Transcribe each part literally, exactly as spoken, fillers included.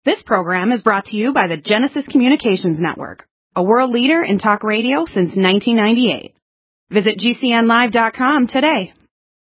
This program is brought to you by the Genesis Communications Network, a world leader in talk radio since nineteen ninety-eight. Visit G C N live dot com today.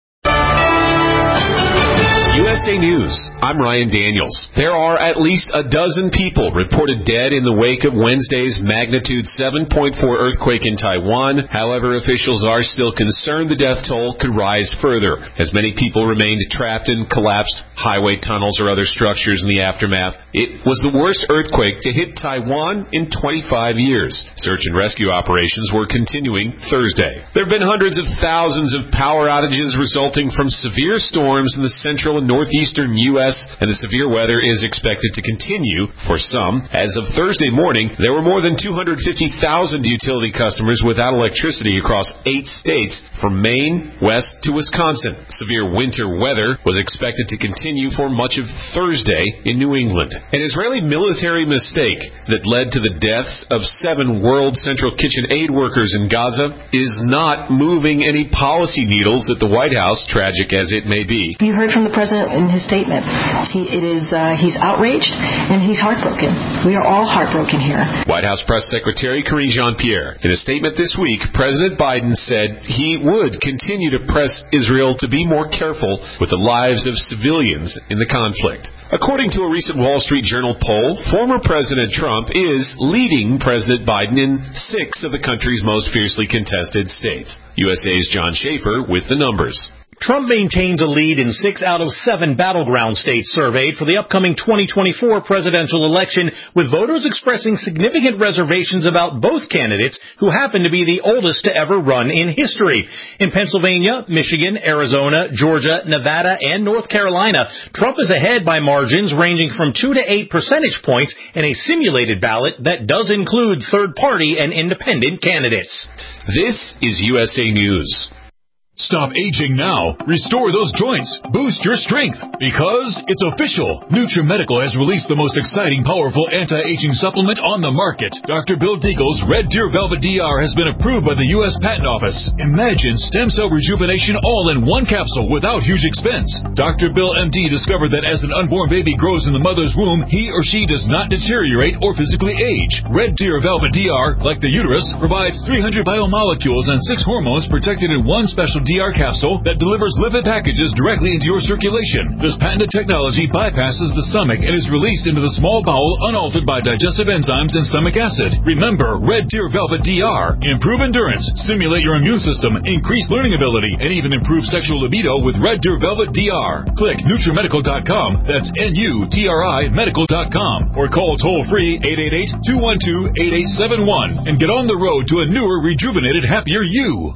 U S A News, I'm Ryan Daniels. There are at least a dozen people reported dead in the wake of Wednesday's magnitude seven point four earthquake in Taiwan. However, officials are still concerned the death toll could rise further, as many people remained trapped in collapsed highway tunnels or other structures in the aftermath. It was the worst earthquake to hit Taiwan in twenty-five years. Search and rescue operations were continuing Thursday. There have been hundreds of thousands of power outages resulting from severe storms in the central and northeastern U S, and the severe weather is expected to continue for some. As of Thursday morning, there were more than two hundred fifty thousand utility customers without electricity across eight states, from Maine west to Wisconsin. Severe winter weather was expected to continue for much of Thursday in New England. An Israeli military mistake that led to the deaths of seven World Central Kitchen aid workers in Gaza is not moving any policy needles at the White House, tragic as it may be. You heard from the president in his statement. He, it is, uh, he's outraged and he's heartbroken. We are all heartbroken here. White House Press Secretary Karine Jean-Pierre. In a statement this week, President Biden said he would continue to press Israel to be more careful with the lives of civilians in the conflict. According to a recent Wall Street Journal poll, former President Trump is leading President Biden in six of the country's most fiercely contested states. U S A's John Schaefer with the numbers. Trump maintains a lead in six out of seven battleground states surveyed for the upcoming twenty twenty-four presidential election, with voters expressing significant reservations about both candidates who happen to be the oldest to ever run in history. In Pennsylvania, Michigan, Arizona, Georgia, Nevada, and North Carolina, Trump is ahead by margins ranging from two to eight percentage points in a simulated ballot that does include third-party and independent candidates. This is U S A News. Stop aging now. Restore those joints. Boost your strength. Because it's official. NutriMedical has released the most exciting, powerful anti-aging supplement on the market. Doctor Bill Deagle's Red Deer Velvet D R has been approved by the U S Patent Office. Imagine stem cell rejuvenation all in one capsule without huge expense. Doctor Bill M D discovered that as an unborn baby grows in the mother's womb, he or she does not deteriorate or physically age. Red Deer Velvet D R, like the uterus, provides three hundred biomolecules and six hormones protected in one special D R capsule that delivers lipid packages directly into your circulation. This patented technology bypasses the stomach and is released into the small bowel unaltered by digestive enzymes and stomach acid. Remember, Red Deer Velvet D R. Improve endurance, stimulate your immune system, increase learning ability, and even improve sexual libido with Red Deer Velvet D R. Click NutriMedical dot com. That's N U T R I medical dot com. Or call toll-free eight eight eight, two one two, eight eight seven one and get on the road to a newer, rejuvenated, happier you.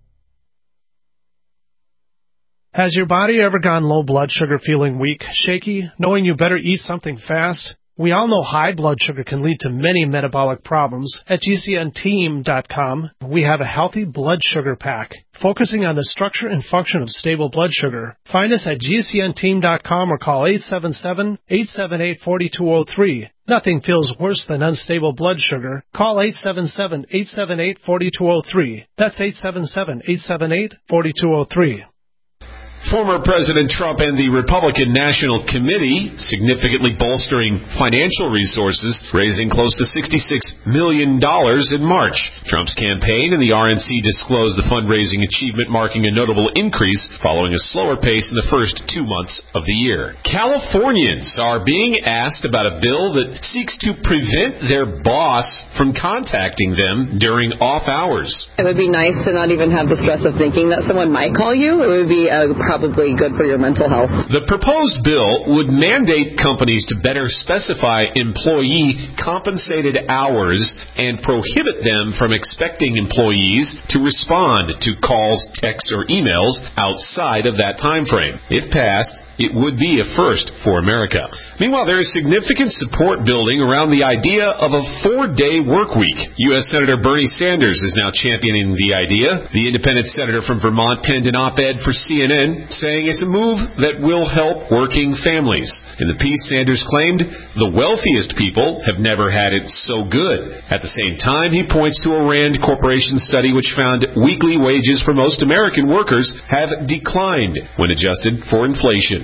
Has your body ever gone low blood sugar, feeling weak, shaky, knowing you better eat something fast? We all know high blood sugar can lead to many metabolic problems. At G C N team dot com, we have a healthy blood sugar pack, focusing on the structure and function of stable blood sugar. Find us at G C N team dot com or call eight seven seven, eight seven eight, four two zero three. Nothing feels worse than unstable blood sugar. Call eight seven seven, eight seven eight, four two zero three. That's eight seven seven, eight seven eight, four two zero three. Former President Trump and the Republican National Committee significantly bolstering financial resources, raising close to sixty-six million dollars in March. Trump's campaign and the R N C disclosed the fundraising achievement, marking a notable increase following a slower pace in the first two months of the year. Californians are being asked about a bill that seeks to prevent their boss from contacting them during off hours. It would be nice to not even have the stress of thinking that someone might call you. It would be a probably good for your mental health. The proposed bill would mandate companies to better specify employee compensated hours and prohibit them from expecting employees to respond to calls, texts, or emails outside of that time frame. If passed, it would be a first for America. Meanwhile, there is significant support building around the idea of a four-day work week. U S Senator Bernie Sanders is now championing the idea. The independent senator from Vermont penned an op-ed for C N N saying it's a move that will help working families. In the piece, Sanders claimed the wealthiest people have never had it so good. At the same time, he points to a Rand Corporation study which found weekly wages for most American workers have declined when adjusted for inflation.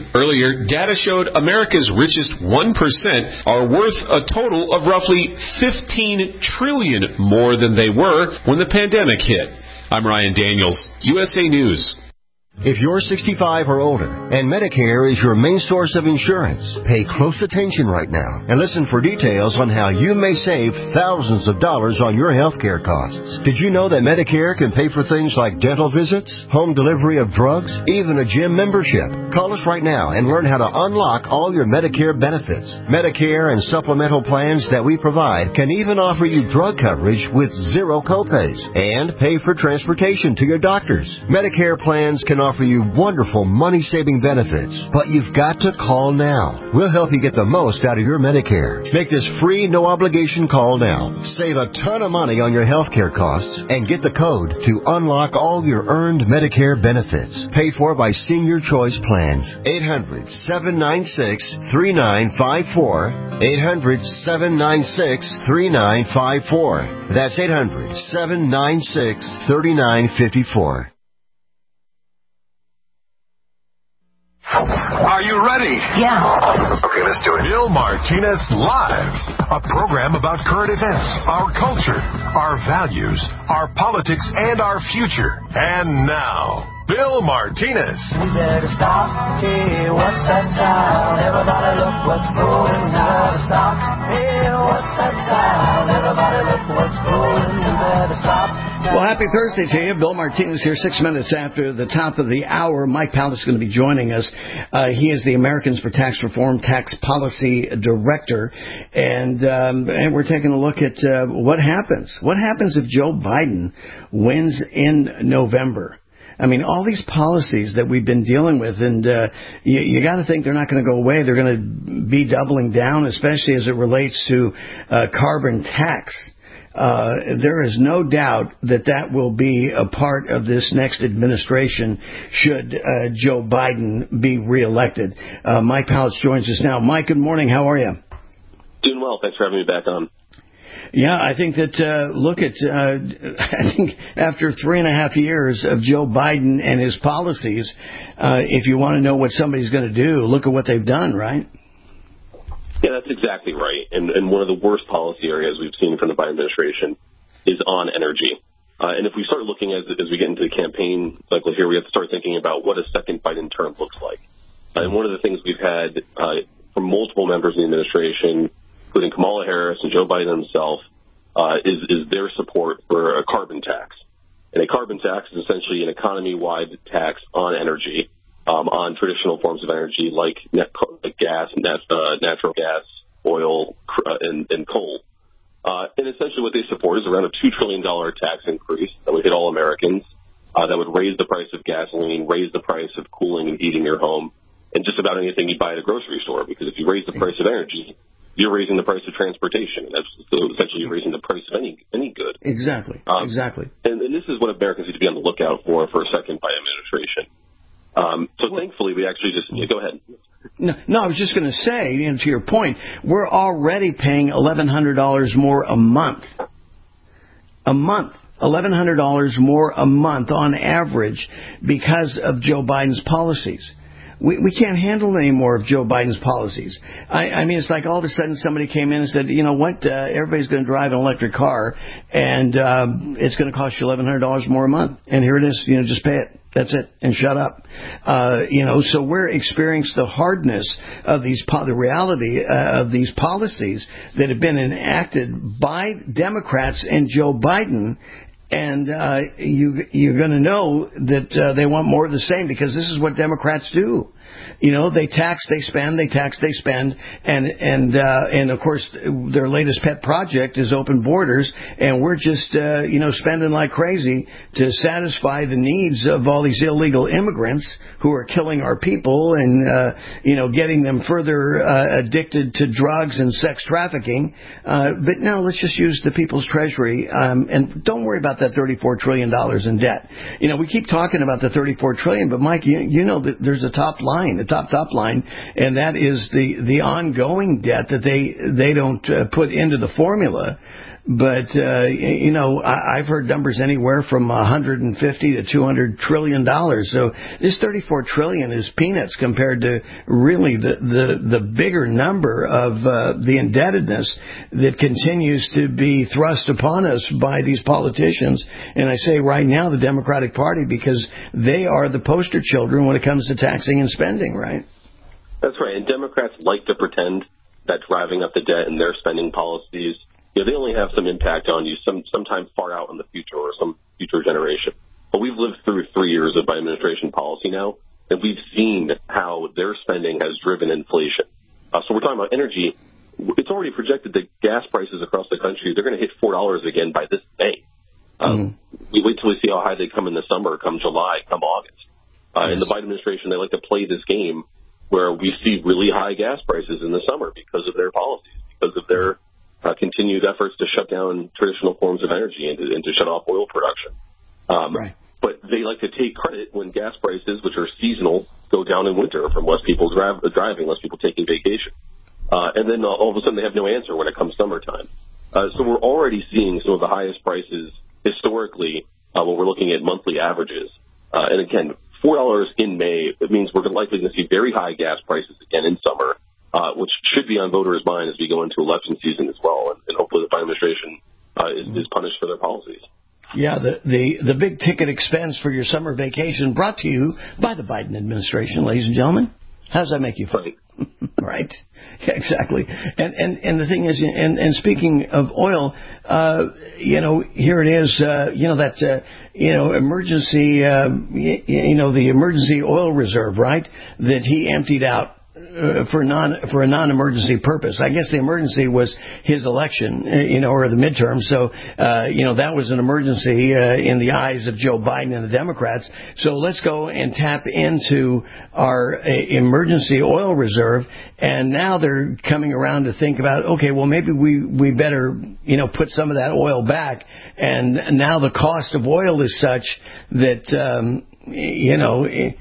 Earlier, data showed America's richest one percent are worth a total of roughly fifteen trillion dollars more than they were when the pandemic hit. I'm Ryan Daniels, U S A News. If you're sixty-five or older and Medicare is your main source of insurance, pay close attention right now and listen for details on how you may save thousands of dollars on your health care costs. Did you know that Medicare can pay for things like dental visits, home delivery of drugs, even a gym membership? Call us right now and learn how to unlock all your Medicare benefits. Medicare and supplemental plans that we provide can even offer you drug coverage with zero copays and pay for transportation to your doctors. Medicare plans can offer you wonderful money-saving benefits, but you've got to call now. We'll help you get the most out of your Medicare. Make this free, no-obligation call now. Save a ton of money on your health care costs and get the code to unlock all your earned Medicare benefits. Paid for by Senior Choice Plans. eight hundred, seven nine six, three nine five four. eight hundred, seven nine six, three nine five four. That's eight hundred, seven nine six, three nine five four. Are you ready? Yeah. Okay, let's do it. Bill Martinez Live, a program about current events, our culture, our values, our politics, and our future. And now, Bill Martinez. We better stop. Hey, what's that sound? Everybody look what's going. We better stop. Hey, what's that sound? Everybody look what's going. We better stop. Well, happy Thursday to you. Bill Martinez here, six minutes after the top of the hour. Mike Palace is going to be joining us. Uh, he is the Americans for Tax Reform Tax Policy Director. And, um, and we're taking a look at uh, what happens. What happens if Joe Biden wins in November? I mean, all these policies that we've been dealing with, and uh, you, you got to think they're not going to go away. They're going to be doubling down, especially as it relates to uh, carbon tax. Uh, there is no doubt that that will be a part of this next administration should uh, Joe Biden be reelected. Uh, Mike Palace joins us now. Mike, good morning. How are you? Doing well. Thanks for having me back on. Yeah, I think that, uh, look at, uh, I think after three and a half years of Joe Biden and his policies, uh, if you want to know what somebody's going to do, look at what they've done, right? Yeah, that's exactly right. And, and one of the worst policy areas we've seen from the Biden administration is on energy. Uh, and if we start looking as, as we get into the campaign cycle here, we have to start thinking about what a second Biden term looks like. Uh, and one of the things we've had uh, from multiple members of the administration, including Kamala Harris and Joe Biden himself, uh, is, is their support for a carbon tax. And a carbon tax is essentially an economy-wide tax on energy. Um, on traditional forms of energy like, net, like gas, nat, uh, natural gas, oil, uh, and, and coal. Uh, and essentially what they support is around a two trillion dollars tax increase that would hit all Americans, uh, that would raise the price of gasoline, raise the price of cooling and heating your home, and just about anything you buy at a grocery store. Because if you raise the price of energy, you're raising the price of transportation. That's so essentially you're raising the price of any any good. Exactly. Um, exactly. And, and this is what Americans need to be on the lookout for for a second Biden administration. Um, so thankfully, we actually just yeah, go ahead. No, no, I was just going to say, you know, to your point, we're already paying eleven hundred dollars more a month. A month. eleven hundred dollars more a month on average because of Joe Biden's policies. We, we can't handle any more of Joe Biden's policies. I, I mean, it's like all of a sudden somebody came in and said, you know what, uh, everybody's going to drive an electric car, and um, it's going to cost you eleven hundred dollars more a month. And here it is, you know, just pay it. That's it, and shut up. Uh, you know, so we're experiencing the hardness of these, po- the reality uh, of these policies that have been enacted by Democrats and Joe Biden. And uh, you, you're going to know that uh, they want more of the same because this is what Democrats do. You know, they tax, they spend, they tax, they spend, and and uh, and of course their latest pet project is open borders, and we're just uh, you know spending like crazy to satisfy the needs of all these illegal immigrants who are killing our people and uh, you know getting them further uh, addicted to drugs and sex trafficking. Uh, but now let's just use the people's treasury, um, and don't worry about that thirty-four trillion dollars in debt. You know, we keep talking about the thirty-four trillion dollars, but Mike, you, you know that there's a top line. The top top line, and that is the the ongoing debt that they they don't uh, put into the formula. But, uh, you know, I, I've heard numbers anywhere from one hundred fifty to two hundred trillion dollars. So this thirty-four trillion dollars is peanuts compared to really the, the, the bigger number of uh, the indebtedness that continues to be thrust upon us by these politicians. And I say right now the Democratic Party, because they are the poster children when it comes to taxing and spending, right? That's right. And Democrats like to pretend that driving up the debt and their spending policies, you know, they only have some impact on you some sometime far out in the future or some future generation. But we've lived through three years of Biden administration policy now, and we've seen how their spending has driven inflation. Uh, so we're talking about energy. It's already projected that gas prices across the country, they're going to hit four dollars again by this May. Um, mm. We wait till we see how high they come in the summer, come July, come August. Uh, yes. In the Biden administration, they like to play this game where we see really high gas prices in the summer because of their policies, because of their uh, continued efforts to shut down traditional forms of energy and to, and to shut off oil production. Um, right. But they like to take credit when gas prices, which are seasonal, go down in winter from less people dri- driving, less people taking vacation. Uh, and then all of a sudden they have no answer when it comes summertime. Uh, so we're already seeing some of the highest prices historically uh, when we're looking at monthly averages. Uh, and again, four dollars in May, it means we're likely going to see very high gas prices again in summer, uh, which should be on voters' mind as we go into election season as well. And, and hopefully the Biden administration uh, is, is punished for their policies. Yeah, the, the, the big ticket expense for your summer vacation brought to you by the Biden administration, ladies and gentlemen. How does that make you feel? Right. Right. Yeah, exactly. And, and, and the thing is, and, and speaking of oil, uh, you know, here it is, uh, you know, that, uh, you know, emergency, uh, you, you know, the emergency oil reserve, right, that he emptied out. Uh, for non for a non-emergency purpose. I guess the emergency was his election, you know, or the midterm. So, uh, you know, that was an emergency uh, in the eyes of Joe Biden and the Democrats. So let's go and tap into our uh, emergency oil reserve. And now they're coming around to think about, okay, well, maybe we, we better, you know, put some of that oil back. And now the cost of oil is such that, um, you know, it,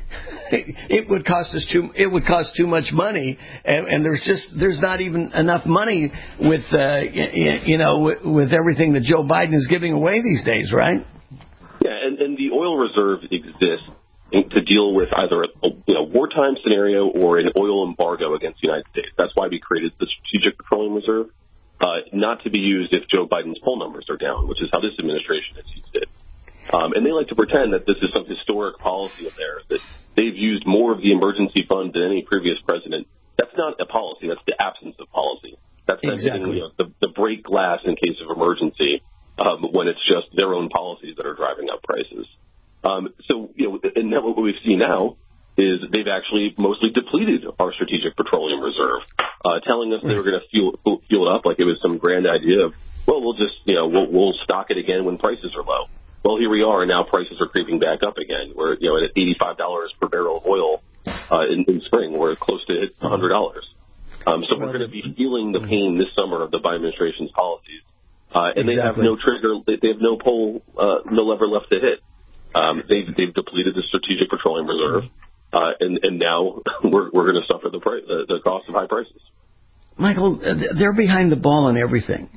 it would cost us too. It would cost too much money, and, and there's just there's not even enough money with uh, you know with, with everything that Joe Biden is giving away these days, right? Yeah, and, and the oil reserve exists to deal with either a you know wartime scenario or an oil embargo against the United States. That's why we created the Strategic Petroleum Reserve, uh, not to be used if Joe Biden's poll numbers are down, which is how this administration has used it. Um, and they like to pretend that this is some historic policy of theirs, that they've used more of the emergency fund than any previous president. That's not a policy. That's the absence of policy. That's exactly. Getting, you know, the, the break glass in case of emergency um, when it's just their own policies that are driving up prices. Um, so, you know, and what we've seen now is they've actually mostly depleted our Strategic Petroleum Reserve, uh, telling us they were going to fuel, fuel it up like it was some grand idea of, well, we'll just, you know, we'll, we'll stock it again when prices are low. Well, here we are, and now prices are creeping back up again. We're, you know, at eighty-five dollars per barrel of oil uh, in, in spring. We're close to hit one hundred dollars. Um, so we're going to be feeling the pain this summer of the Biden administration's policies. Uh, and exactly. They have no trigger, they have no pull, uh, no lever left to hit. Um, they've, they've depleted the Strategic Petroleum Reserve, uh, and, and now we're, we're going to suffer the, price, the, the cost of high prices. Michael, they're behind the ball on everything.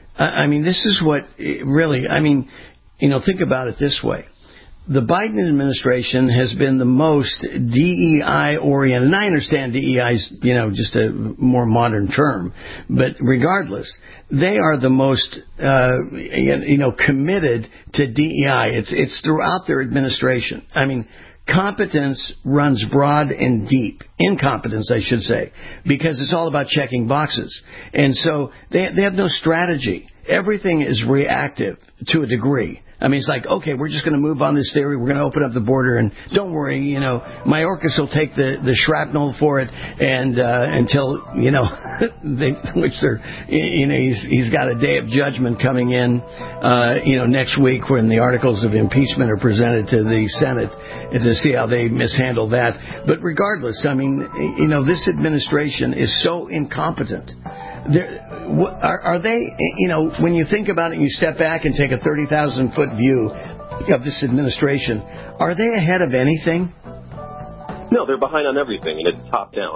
I mean, this is what really, I mean, you know, think about it this way. The Biden administration has been the most D E I-oriented, and I understand D E I is, you know, just a more modern term, but regardless, they are the most, uh, you know, committed to D E I. It's, it's throughout their administration. I mean, competence runs broad and deep. Incompetence, I should say, because it's all about checking boxes. And so they, they have no strategy. Everything is reactive to a degree. I mean, it's like, okay, we're just going to move on this theory. We're going to open up the border, and don't worry, you know, Mayorkas will take the, the shrapnel for it, and uh, until, you know, they, which they're, you know, he's he's got a day of judgment coming in, uh, you know, next week when the articles of impeachment are presented to the Senate, and to see how they mishandle that. But regardless, I mean, you know, this administration is so incompetent. There, are, are they, you know, when you think about it and you step back and take a thirty thousand foot view of this administration, are they ahead of anything? No, they're behind on everything, and it's top down.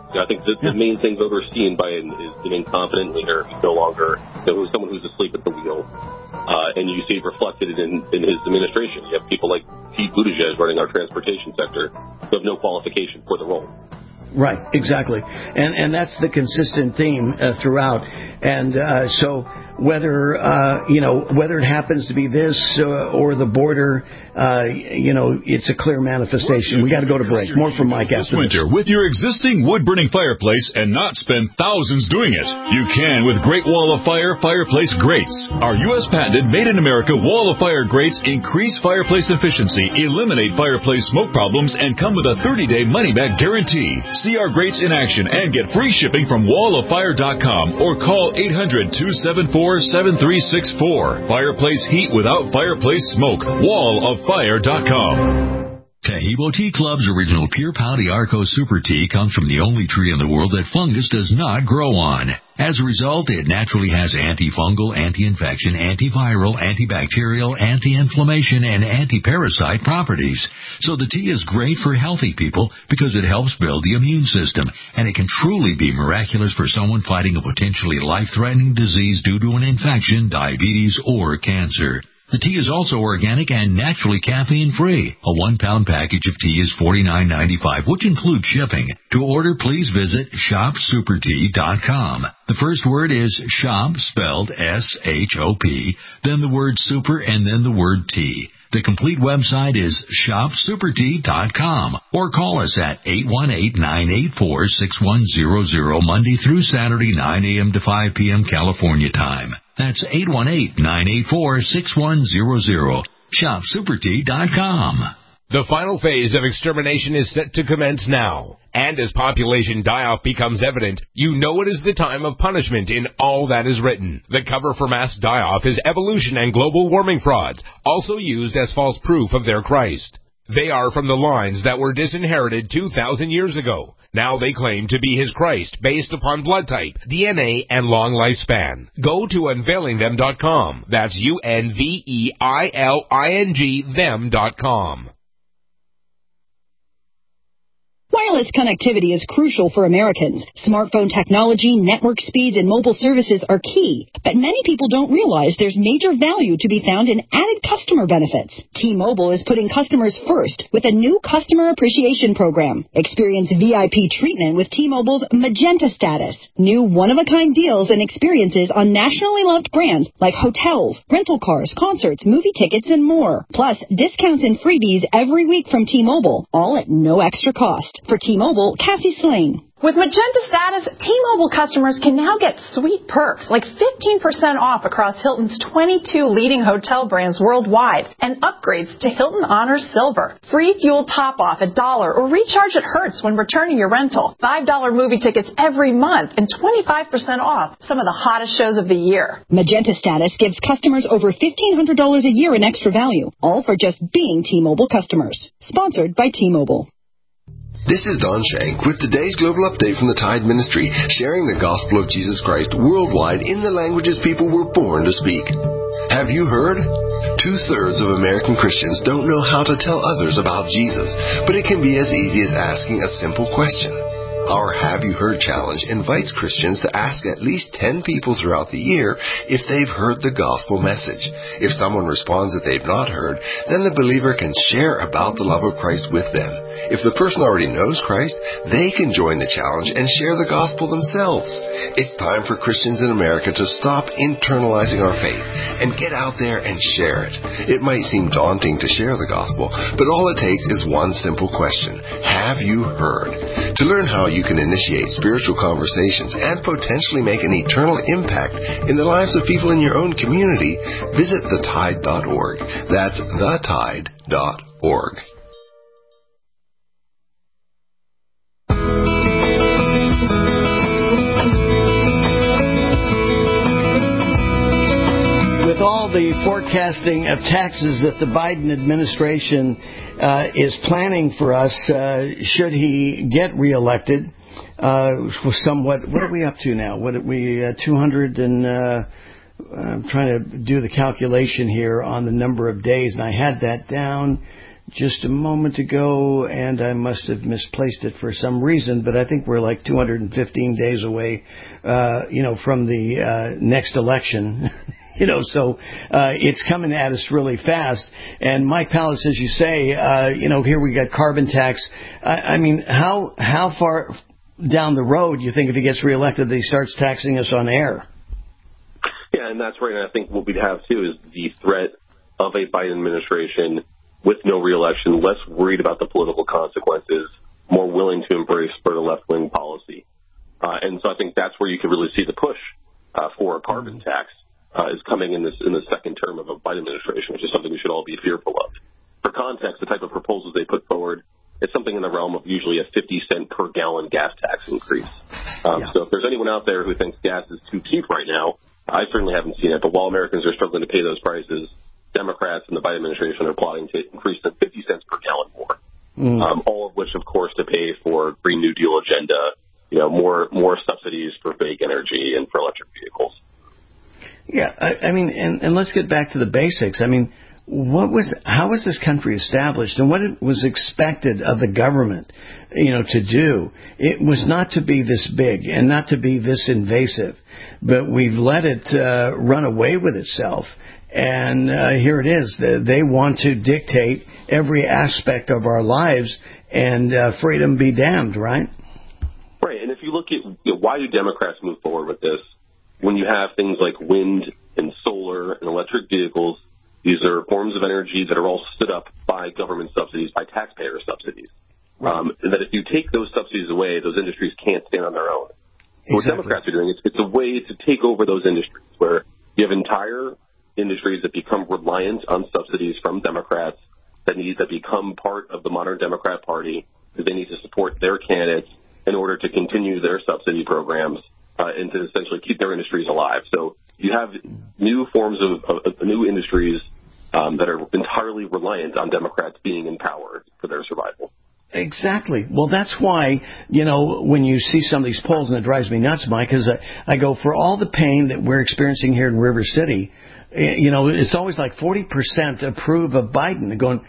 You know, I think the, the main thing voters see in Biden is an incompetent leader who's no longer, you know, someone who's asleep at the wheel. Uh, and you see it reflected in, in his administration. You have people like Pete Buttigieg running our transportation sector who have no qualification for the role. Right, exactly. And and that's the consistent theme uh, throughout. And uh, so whether, uh, you know, whether it happens to be this uh, or the border, uh, you know, it's a clear manifestation. We got to go to break. More from Mike this after winter with your existing wood-burning fireplace and not spend thousands doing it. You can with Great Wall of Fire fireplace grates. Our U S patented made-in-America Wall of Fire grates increase fireplace efficiency, eliminate fireplace smoke problems, and come with a thirty-day money-back guarantee. See our grates in action and get free shipping from wall of fire dot com or call eight hundred, two seven four, seven three six four. Fireplace heat without fireplace smoke. wall of fire dot com. Taheebo Tea Club's original Pure Pau D'Arco Super Tea comes from the only tree in the world that fungus does not grow on. As a result, it naturally has antifungal, anti-infection, antiviral, antibacterial, anti-inflammation, and anti-parasite properties. So the tea is great for healthy people because it helps build the immune system, and it can truly be miraculous for someone fighting a potentially life-threatening disease due to an infection, diabetes, or cancer. The tea is also organic and naturally caffeine-free. A one-pound package of tea is forty-nine ninety-five, which includes shipping. To order, please visit shop super tea dot com. The first word is shop, spelled S H O P, then the word super, and then the word tea. The complete website is shop super tea dot com or call us at eight one eight, nine eight four, six one zero zero Monday through Saturday, nine a.m. to five p.m. California time. That's eight one eight, nine eight four, six one zero zero. shop super tea dot com. The final phase of extermination is set to commence now. And as population die-off becomes evident, you know it is the time of punishment in all that is written. The cover for mass die-off is evolution and global warming frauds, also used as false proof of their Christ. They are from the lines that were disinherited two thousand years ago. Now they claim to be his Christ based upon blood type, D N A, and long lifespan. Go to unveiling them dot com. That's U N V E I L I N G them dot com. Wireless connectivity is crucial for Americans. Smartphone technology, network speeds, and mobile services are key. But many people don't realize there's major value to be found in added customer benefits. T-Mobile is putting customers first with a new customer appreciation program. Experience V I P treatment with T-Mobile's Magenta status. New one-of-a-kind deals and experiences on nationally loved brands like hotels, rental cars, concerts, movie tickets, and more. Plus, discounts and freebies every week from T-Mobile, all at no extra cost. For T-Mobile, Cassie Slane. With Magenta status, T-Mobile customers can now get sweet perks like fifteen percent off across Hilton's twenty-two leading hotel brands worldwide and upgrades to Hilton Honors Silver. Free fuel top-off at Dollar or recharge at Hertz when returning your rental. five dollar movie tickets every month and twenty-five percent off some of the hottest shows of the year. Magenta status gives customers over fifteen hundred dollars a year in extra value, all for just being T-Mobile customers. Sponsored by T-Mobile. This is Don Shank with today's global update from the Tide Ministry, sharing the gospel of Jesus Christ worldwide in the languages people were born to speak. Have you heard? Two-thirds of American Christians don't know how to tell others about Jesus, but it can be as easy as asking a simple question. Our Have You Heard Challenge invites Christians to ask at least ten people throughout the year if they've heard the gospel message. If someone responds that they've not heard, then the believer can share about the love of Christ with them. If the person already knows Christ, they can join the challenge and share the gospel themselves. It's time for Christians in America to stop internalizing our faith and get out there and share it. It might seem daunting to share the gospel, but all it takes is one simple question. Have you heard? To learn how you can initiate spiritual conversations and potentially make an eternal impact in the lives of people in your own community, visit the tide dot org. That's the tide dot org. With all the forecasting of taxes that the Biden administration uh, is planning for us, uh, should he get reelected, uh, somewhat, what are we up to now? What are we, uh, two hundred and, uh, I'm trying to do the calculation here on the number of days, and I had that down just a moment ago, and I must have misplaced it for some reason, but I think we're like two hundred fifteen days away, uh, you know, from the uh, next election. You know, so uh, it's coming at us really fast. And Mike Palace, as you say, uh, you know, here we got carbon tax. I, I mean, how how far down the road you think if he gets reelected that he starts taxing us on air? Yeah, and that's right. And I think what we'd have, too, is the threat of a Biden administration with no reelection, less worried about the political consequences, more willing to embrace sort of left-wing policy. Uh, and so I think that's where you could really see the push uh, for a carbon tax. Uh, is coming in this in the second term of a Biden administration, which is something we should all be fearful of. For context, the type of proposals they put forward, it's something in the realm of usually a fifty cent per gallon gas tax increase. Um, yeah. So if there's anyone out there who thinks gas is too cheap right now, I certainly haven't seen it. But while Americans are struggling to pay those prices, Democrats and the Biden administration are plotting to increase them fifty cents per gallon more. Mm. Um, all of which, of course, to pay for Green New Deal agenda, you know, more more subsidies for big energy and for electric vehicles. Yeah, I, I mean, and, and let's get back to the basics. I mean, what was, how was this country established, and what it was expected of the government, you know, to do? It was not to be this big and not to be this invasive, but we've let it uh, run away with itself. And uh, here it is. They want to dictate every aspect of our lives, and uh, freedom be damned, right? Right. And if you look at, you know, why do Democrats move forward with this? When you have things like wind and solar and electric vehicles, these are forms of energy that are all stood up by government subsidies, by taxpayer subsidies. Right. Um, and that if you take those subsidies away, those industries can't stand on their own. Exactly. What Democrats are doing, it's, it's a way to take over those industries where you have entire industries that become reliant on subsidies from Democrats that need that become part of the modern Democrat Party because they need to support their candidates in order to continue their subsidy programs. Uh, and to essentially keep their industries alive. So you have new forms of, of, of new industries um, that are entirely reliant on Democrats being in power for their survival. Exactly. Well, that's why, you know, when you see some of these polls, and it drives me nuts, Mike, because I, I go, for all the pain that we're experiencing here in River City, you know, it's always like forty percent approve of Biden. Going,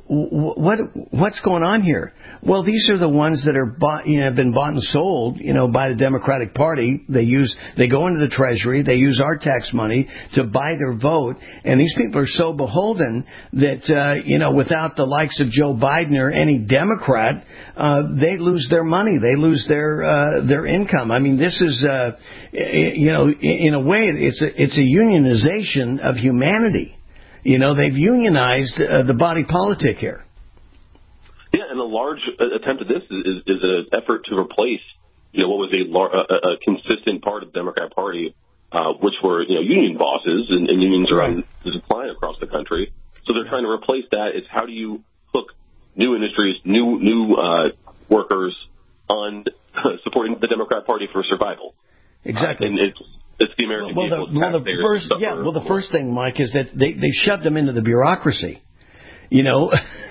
what what's going on here? Well, these are the ones that are bought, you know, have been bought and sold, you know, by the Democratic Party. They use, they go into the Treasury, they use our tax money to buy their vote, and these people are so beholden that, uh, you know, without the likes of Joe Biden or any Democrat, uh, they lose their money, they lose their uh, their income. I mean, this is, uh, you know, in a way, it's a, it's a unionization of humanity. You know, they've unionized uh, the body politic here. Yeah, and a large attempt at this is, is an effort to replace, you know, what was a, a, a consistent part of the Democrat Party, uh, which were, you know, union bosses, and, and unions are on decline across the country. So they're trying to replace that. It's how do you hook new industries, new new uh, workers on supporting the Democrat Party for survival. Exactly. Uh, and it's It's the American well, people. The, well, the first, yeah, well, the first thing, Mike, is that they, they shoved them into the bureaucracy. You know,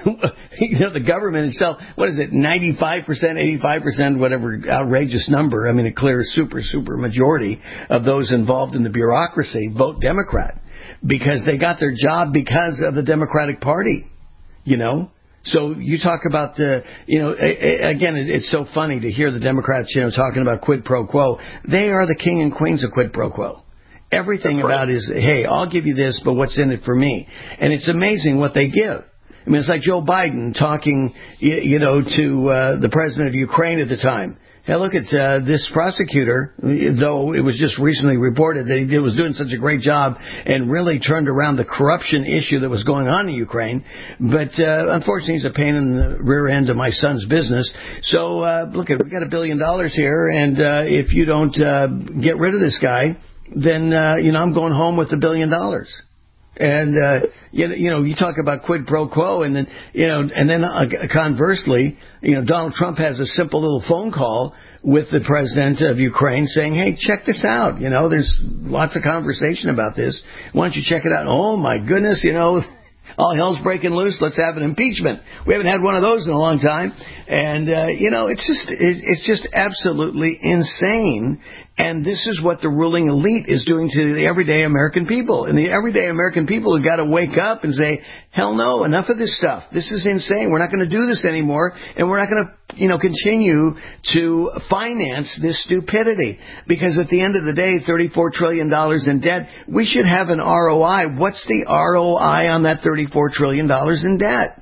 you know, the government itself, what is it, ninety-five percent, eighty-five percent, whatever outrageous number, I mean, a clear super, super majority of those involved in the bureaucracy vote Democrat because they got their job because of the Democratic Party, you know. So you talk about the, you know, again, it's so funny to hear the Democrats, you know, talking about quid pro quo. They are the king and queens of quid pro quo. Everything That's about right. is, hey, I'll give you this, but what's in it for me? And it's amazing what they give. I mean, it's like Joe Biden talking, you, you know, to uh, the president of Ukraine at the time. Hey, look at uh, this prosecutor, though it was just recently reported that he was doing such a great job and really turned around the corruption issue that was going on in Ukraine. But uh, unfortunately, he's a pain in the rear end of my son's business. So, uh, look, we've got a billion dollars here, and uh, if you don't uh, get rid of this guy, then, uh, you know, I'm going home with a billion dollars. And, uh, you, you know, you talk about quid pro quo, and then, you know, and then uh, conversely, you know, Donald Trump has a simple little phone call with the president of Ukraine saying, hey, check this out. You know, there's lots of conversation about this. Why don't you check it out? Oh, my goodness, you know, all hell's breaking loose. Let's have an impeachment. We haven't had one of those in a long time. And, uh, you know, it's just it, it's just absolutely insane. And this is what the ruling elite is doing to the everyday American people. And the everyday American people have got to wake up and say, hell no, enough of this stuff. This is insane. We're not going to do this anymore. And we're not going to, you know, continue to finance this stupidity. Because at the end of the day, thirty-four trillion dollars in debt, we should have an R O I. What's the R O I on that thirty-four trillion dollars in debt?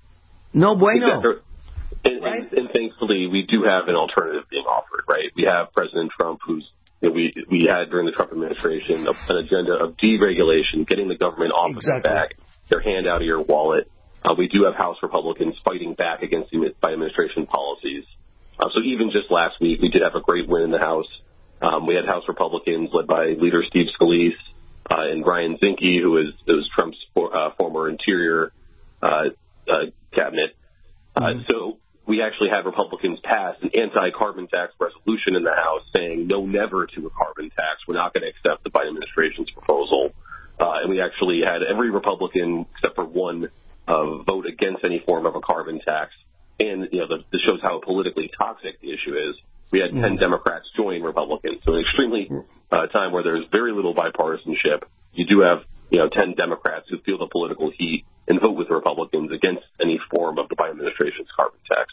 No bueno. Exactly. And, right? and, and thankfully, we do have an alternative being offered, right? We have President Trump, who's you know, we we had during the Trump administration an agenda of deregulation, getting the government off exactly. of their back, their hand out of your wallet. Uh, we do have House Republicans fighting back against the Biden administration policies. Uh, so even just last week, we did have a great win in the House. Um, we had House Republicans led by Leader Steve Scalise uh, and Ryan Zinke, who is, is Trump's for, uh, former Interior uh, uh, cabinet. Uh, mm-hmm. So we actually had Republicans pass an anti-carbon tax resolution in the House saying no, never to a carbon tax. We're not going to accept the Biden administration's proposal. Uh, and we actually had every Republican except for one uh, vote against any form of a carbon tax. And, you know, the, this shows how politically toxic the issue is. We had ten mm. Democrats join Republicans. So an extremely uh, time where there's very little bipartisanship. You do have, you know, ten Democrats who feel the political heat and vote with Republicans against any form of the Biden administration's carbon tax.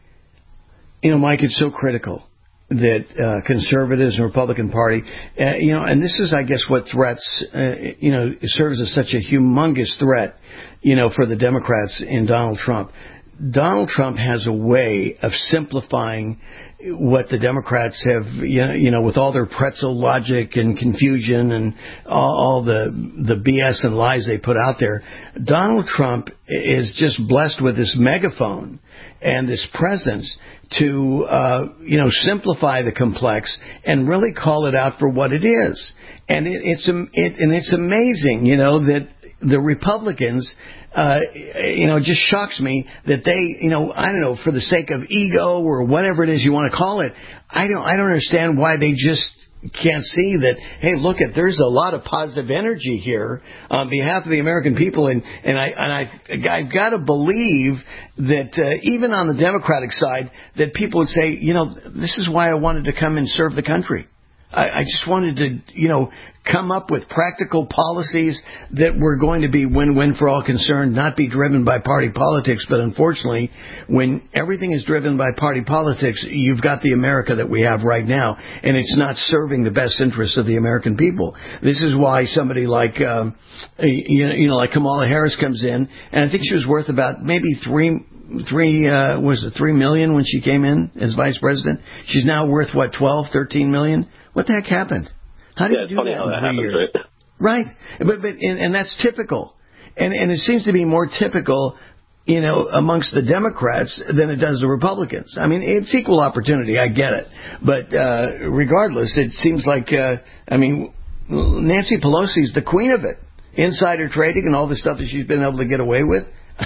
You know, Mike, it's so critical that uh, conservatives and Republican Party, uh, you know, and this is, I guess, what threats, uh, you know, serves as such a humongous threat, you know, for the Democrats in Donald Trump. Donald Trump has a way of simplifying what the Democrats have, you know, you know with all their pretzel logic and confusion and all, all the the B S and lies they put out there. Donald Trump is just blessed with this megaphone and this presence to, uh, you know, simplify the complex and really call it out for what it is. And it, it's it, and it's amazing, you know, that the Republicans, uh, you know, it just shocks me that they, you know, I don't know, for the sake of ego or whatever it is you want to call it, I don't, I don't understand why they just can't see that, hey, look at, there's a lot of positive energy here on behalf of the American people. And, and I, and I, I've got to believe that, uh, even on the Democratic side, that people would say, you know, this is why I wanted to come and serve the country. I just wanted to, you know, come up with practical policies that were going to be win-win for all concerned, not be driven by party politics. But unfortunately, when everything is driven by party politics, you've got the America that we have right now, and it's not serving the best interests of the American people. This is why somebody like, um, you know, you know, like Kamala Harris comes in, and I think she was worth about maybe three. Three, uh, was it three million when she came in as vice president? She's now worth, what, twelve, thirteen million? What the heck happened? How did yeah, you do funny that how in that three happens, years? Right. right. But, but, and, and that's typical. And, and it seems to be more typical, you know, amongst the Democrats than it does the Republicans. I mean, it's equal opportunity. I get it. But, uh, regardless, it seems like, uh, I mean, Nancy Pelosi's the queen of it. Insider trading and all the stuff that she's been able to get away with.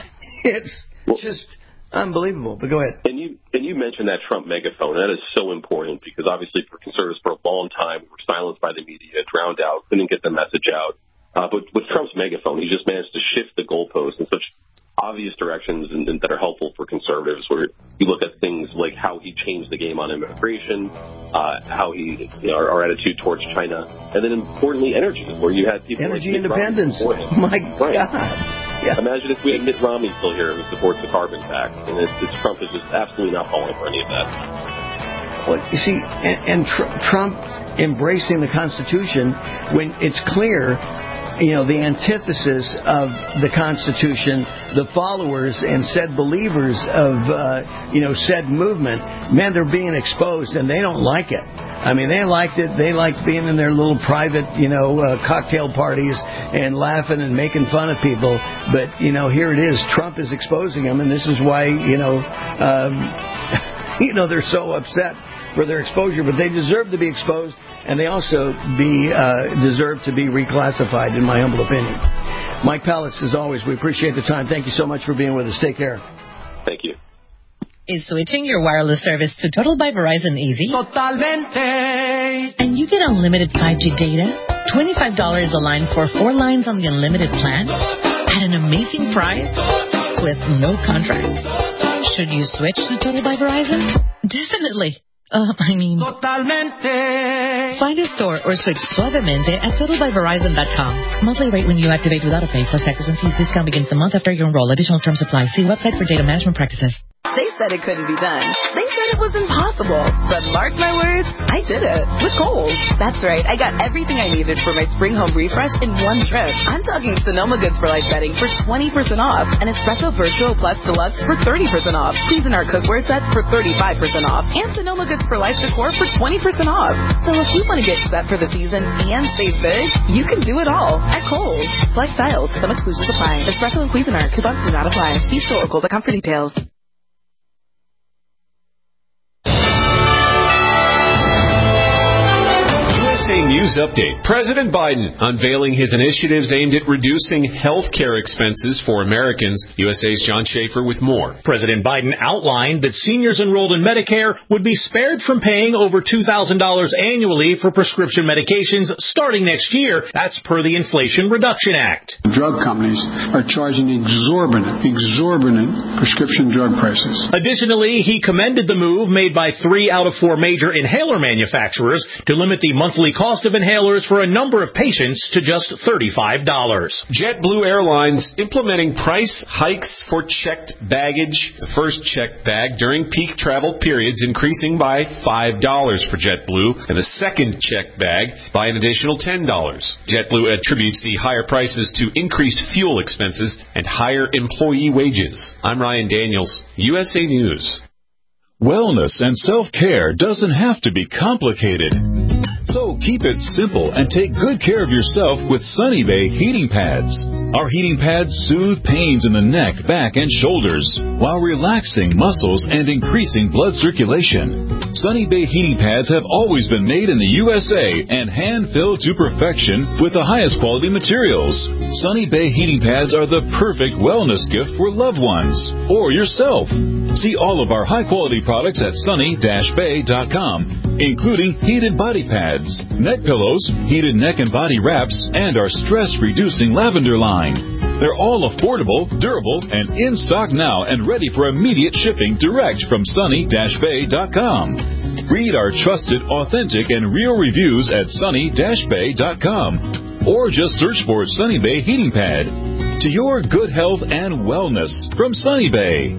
It's well, just unbelievable. But go ahead. And you and you mentioned that Trump megaphone. That is so important because obviously for conservatives for a long time we were silenced by the media, drowned out, couldn't get the message out. Uh, but with Trump's megaphone, he just managed to shift the goalposts in such obvious directions and, and that are helpful for conservatives. Where you look at things like how he changed the game on immigration, uh, how he you know, our, our attitude towards China, and then importantly energy, where you had people energy like independence. My right. God. Yeah. Imagine if we had Mitt Romney still here who supports the carbon tax, and it's, it's Trump is just absolutely not falling for any of that. Well, you see, and, and tr- Trump embracing the Constitution when it's clear, you know, the antithesis of the Constitution, the followers and said believers of, uh, you know, said movement, man, they're being exposed and they don't like it. I mean, they liked it. They liked being in their little private, you know, uh, cocktail parties and laughing and making fun of people. But, you know, here it is. Trump is exposing them. And this is why, you know, um, you know, they're so upset for their exposure. But they deserve to be exposed. And they also be uh, deserve to be reclassified, in my humble opinion. Mike Pallitz, as always, we appreciate the time. Thank you so much for being with us. Take care. Thank you. Is switching your wireless service to Total by Verizon easy? Totalmente. And you get unlimited five G data, twenty-five dollars a line for four lines on the unlimited plan, at an amazing price with no contract. Should you switch to Total by Verizon? Definitely. Uh, I mean, Totalmente. Find a store or switch suavemente at total by verizon dot com. Monthly rate when you activate without a pay plus taxes and fees. Discount begins the month after you enroll. Additional terms apply. See website for data management practices. They said it couldn't be done. They said it was impossible. But mark my words, I did it. With Kohl's. That's right. I got everything I needed for my spring home refresh in one trip. I'm talking Sonoma Goods for Life bedding for twenty percent off and Espresso Virtual Plus Deluxe for thirty percent off. Cuisinart cookware sets for thirty-five percent off. And Sonoma Goods for Life decor for twenty percent off. So if you want to get set for the season and save big, you can do it all at Kohl's. Select styles. Some exclusions apply. Espresso and Cuisinart. Coupons do not apply. See store or Kohl's dot com for details. U S A News Update. President Biden unveiling his initiatives aimed at reducing health care expenses for Americans. U S A's John Schaefer with more. President Biden outlined that seniors enrolled in Medicare would be spared from paying over two thousand dollars annually for prescription medications starting next year. That's per the Inflation Reduction Act. Drug companies are charging exorbitant, exorbitant prescription drug prices. Additionally, he commended the move made by three out of four major inhaler manufacturers to limit the monthly cost of inhalers for a number of patients to just thirty-five dollars. JetBlue Airlines implementing price hikes for checked baggage. The first checked bag during peak travel periods increasing by five dollars for JetBlue, and the second checked bag by an additional ten dollars. JetBlue attributes the higher prices to increased fuel expenses and higher employee wages. I'm Ryan Daniels, U S A News. Wellness and self-care doesn't have to be complicated. So keep it simple and take good care of yourself with Sunny Bay heating pads. Our heating pads soothe pains in the neck, back, and shoulders while relaxing muscles and increasing blood circulation. Sunny Bay heating pads have always been made in the U S A and hand-filled to perfection with the highest quality materials. Sunny Bay heating pads are the perfect wellness gift for loved ones or yourself. See all of our high-quality products at sunny dash bay dot com, including heated body pads, neck pillows, heated neck and body wraps, and our stress-reducing lavender line. They're all affordable, durable, and in stock now and ready for immediate shipping direct from sunny dash bay dot com. Read our trusted, authentic, and real reviews at sunny dash bay dot com or just search for Sunny Bay Heating Pad. To your good health and wellness from Sunny Bay.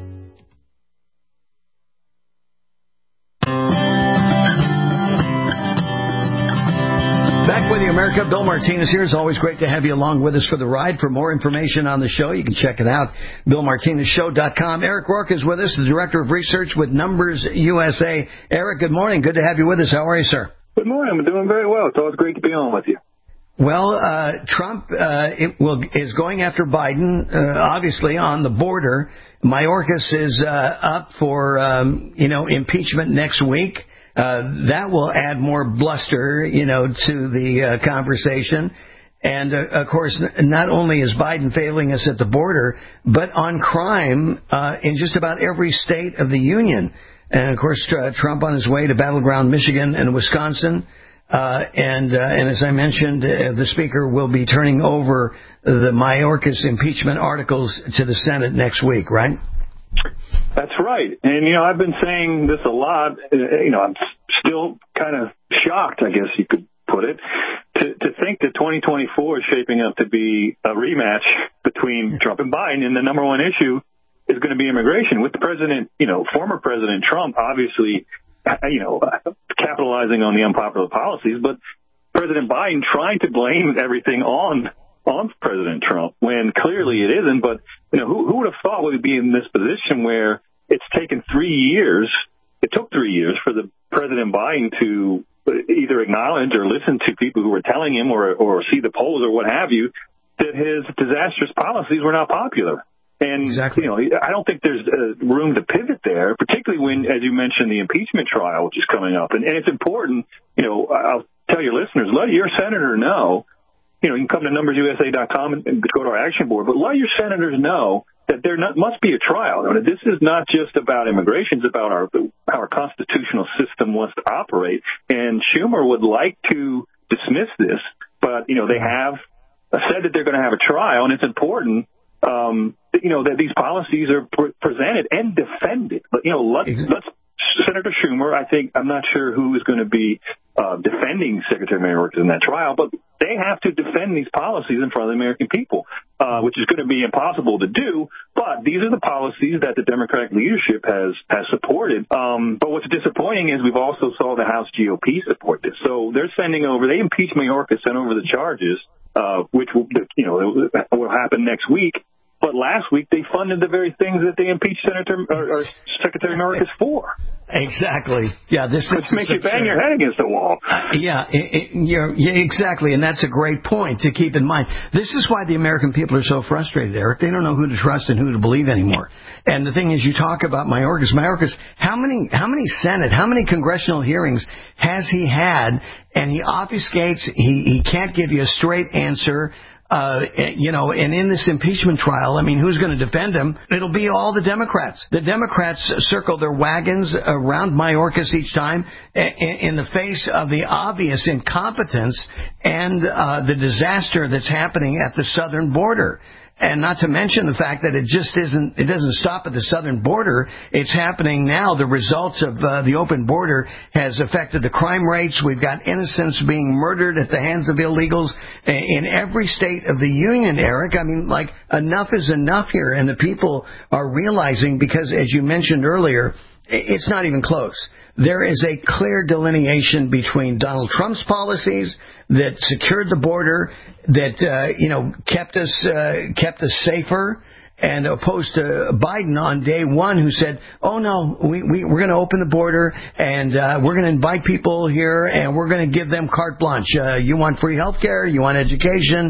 Back with you, America. Bill Martinez here. It's always great to have you along with us for the ride. For more information on the show, you can check it out, bill martinez show dot com. Eric Rourke is with us, the Director of Research with Numbers U S A. Eric, good morning. Good to have you with us. How are you, sir? Good morning. I'm doing very well. It's always great to be on with you. Well, uh, Trump uh, it will, is going after Biden, uh, obviously, on the border. Mayorkas is uh, up for, um, you know, impeachment next week. Uh, that will add more bluster, you know, to the uh, conversation. And, uh, of course, not only is Biden failing us at the border, but on crime uh, in just about every state of the union. And, of course, uh, Trump on his way to battleground Michigan and Wisconsin. Uh, and, uh, and as I mentioned, uh, the Speaker will be turning over the Mayorkas impeachment articles to the Senate next week, right? That's right. And, you know, I've been saying this a lot. You know, I'm still kind of shocked, I guess you could put it, to, to think that twenty twenty-four is shaping up to be a rematch between Trump and Biden. And the number one issue is going to be immigration. With the president, you know, former President Trump, obviously, you know, capitalizing on the unpopular policies, but President Biden trying to blame everything on on President Trump when clearly it isn't. But, you know, who, who would have thought we would be in this position where it's taken three years, it took three years for the President Biden to either acknowledge or listen to people who were telling him or, or see the polls or what have you, that his disastrous policies were not popular. And, exactly. you know, I don't think there's uh, room to pivot there, particularly when, as you mentioned, the impeachment trial, which is coming up. And, and it's important, you know, I'll tell your listeners, let your senator know, you know, you can come to numbers U S A dot com and, and go to our action board, but let your senators know that there not, must be a trial. I mean, this is not just about immigration. It's about our, how our constitutional system wants to operate. And Schumer would like to dismiss this, but, you know, they have said that they're going to have a trial, and it's important, um, you know, that these policies are pre- presented and defended. But, you know, let's, let's Senator Schumer, I think, I'm not sure who is going to be uh, defending Secretary Mayorkas in that trial, but they have to defend these policies in front of the American people, uh, which is going to be impossible to do. But these are the policies that the Democratic leadership has has supported. Um, but what's disappointing is we've also saw the House G O P support this. So they're sending over, they impeached Mayorkas, sent over the charges, uh, which will, you know, will happen next week. But last week they funded the very things that they impeached Senator or, or Secretary Mayorkas for. Exactly. Yeah, this which makes you bang your head against the wall. Yeah, it, it, you're, yeah, exactly, and that's a great point to keep in mind. This is why the American people are so frustrated, Eric. They don't know who to trust and who to believe anymore. And the thing is, you talk about Mayorkas. Mayorkas, how many, how many Senate, how many congressional hearings has he had? And he obfuscates. He he can't give you a straight answer. Uh, you know, and in this impeachment trial, I mean, who's going to defend him? It'll be all the Democrats. The Democrats circle their wagons around Mayorkas each time in the face of the obvious incompetence and uh, the disaster that's happening at the southern border. And not to mention the fact that it just isn't, it doesn't stop at the southern border. It's happening now. The results of uh, the open border has affected the crime rates. We've got innocents being murdered at the hands of illegals in every state of the union, Eric. I mean, like, enough is enough here. And the people are realizing, because as you mentioned earlier, it's not even close. There is a clear delineation between Donald Trump's policies that secured the border, that uh, you know kept us uh, kept us safer, and opposed to Biden on day one, who said, "Oh no, we, we we're going to open the border and uh, we're going to invite people here and we're going to give them carte blanche. Uh, you want free health care, you want education,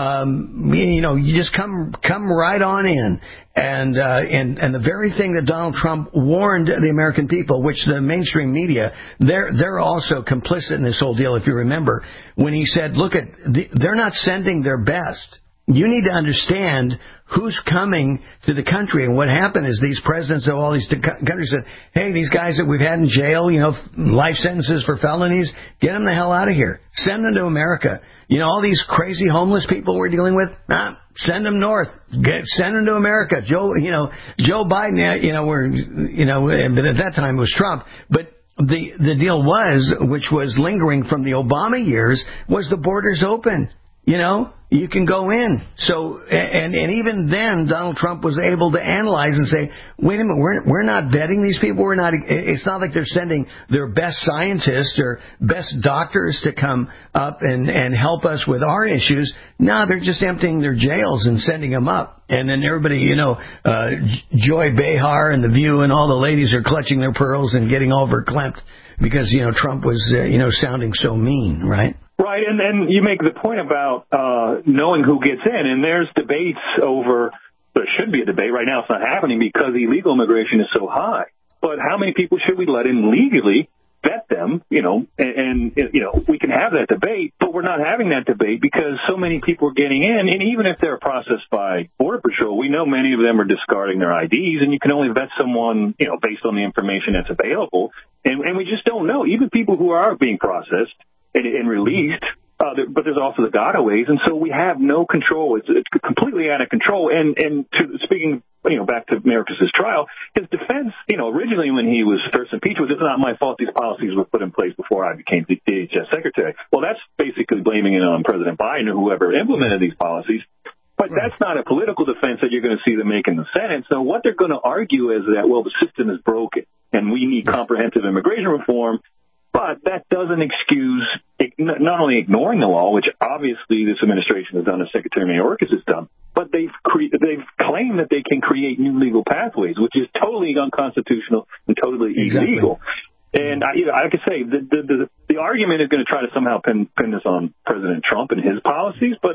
um, you know, you just come come right on in." And, uh, and, and the very thing that Donald Trump warned the American people, which the mainstream media, they're, they're also complicit in this whole deal. If you remember, when he said, look at, the, they're not sending their best. You need to understand who's coming to the country. And what happened is these presidents of all these countries said, hey, these guys that we've had in jail, you know, life sentences for felonies, get them the hell out of here. Send them to America. You know, all these crazy homeless people we're dealing with, nah, send them north. Get, send them to America. Joe, you know, Joe Biden, you know, we're, you know, but at that time it was Trump. But the, the deal was, which was lingering from the Obama years, was the borders open. You know, you can go in. So, and, and even then, Donald Trump was able to analyze and say, wait a minute, we're, we're not vetting these people. We're not, it's not like they're sending their best scientists or best doctors to come up and, and help us with our issues. No, they're just emptying their jails and sending them up. And then everybody, you know, uh, Joy Behar and The View and all the ladies are clutching their pearls and getting all verklempt because, you know, Trump was, uh, you know, sounding so mean, right? Right, and then you make the point about uh, knowing who gets in, and there's debates over, there should be a debate, right now it's not happening because illegal immigration is so high, but how many people should we let in legally, vet them, you know, and, and you know, we can have that debate, but we're not having that debate because so many people are getting in, and even if they're processed by Border Patrol, we know many of them are discarding their I Ds, and you can only vet someone, you know, based on the information that's available, and, and we just don't know, even people who are being processed and, and released, uh, there, but there's also the gotaways, and so we have no control. It's, it's completely out of control. And and to, speaking, you know, back to Mayorkas' trial, his defense, you know, originally when he was first impeached, was it's not my fault these policies were put in place before I became the D H S secretary. Well, that's basically blaming it on President Biden or whoever implemented these policies. But that's not a political defense that you're going to see them make in the Senate. So what they're going to argue is that, well, the system is broken and we need comprehensive immigration reform. But that doesn't excuse not only ignoring the law, which obviously this administration has done, as Secretary Mayorkas has done, but they've cre- they've claimed that they can create new legal pathways, which is totally unconstitutional and totally exactly. illegal. And I, you know, I could say the, the the the argument is going to try to somehow pin, pin this on President Trump and his policies, but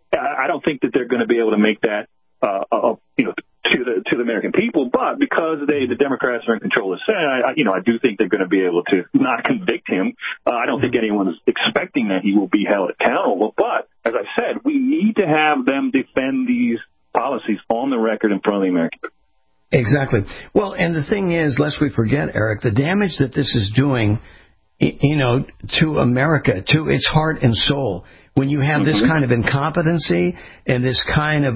I don't think that they're going to be able to make that, uh, uh, you know, to the to the American people. But because they the Democrats are in control of the Senate, I, you know, I do think they're going to be able to not convict him. Uh, I don't think anyone's expecting that he will be held accountable. But as I said, we need to have them defend these policies on the record in front of the American people. Exactly. Well, and the thing is, lest we forget, Eric, the damage that this is doing you know, to America, to its heart and soul. When you have this kind of incompetency and this kind of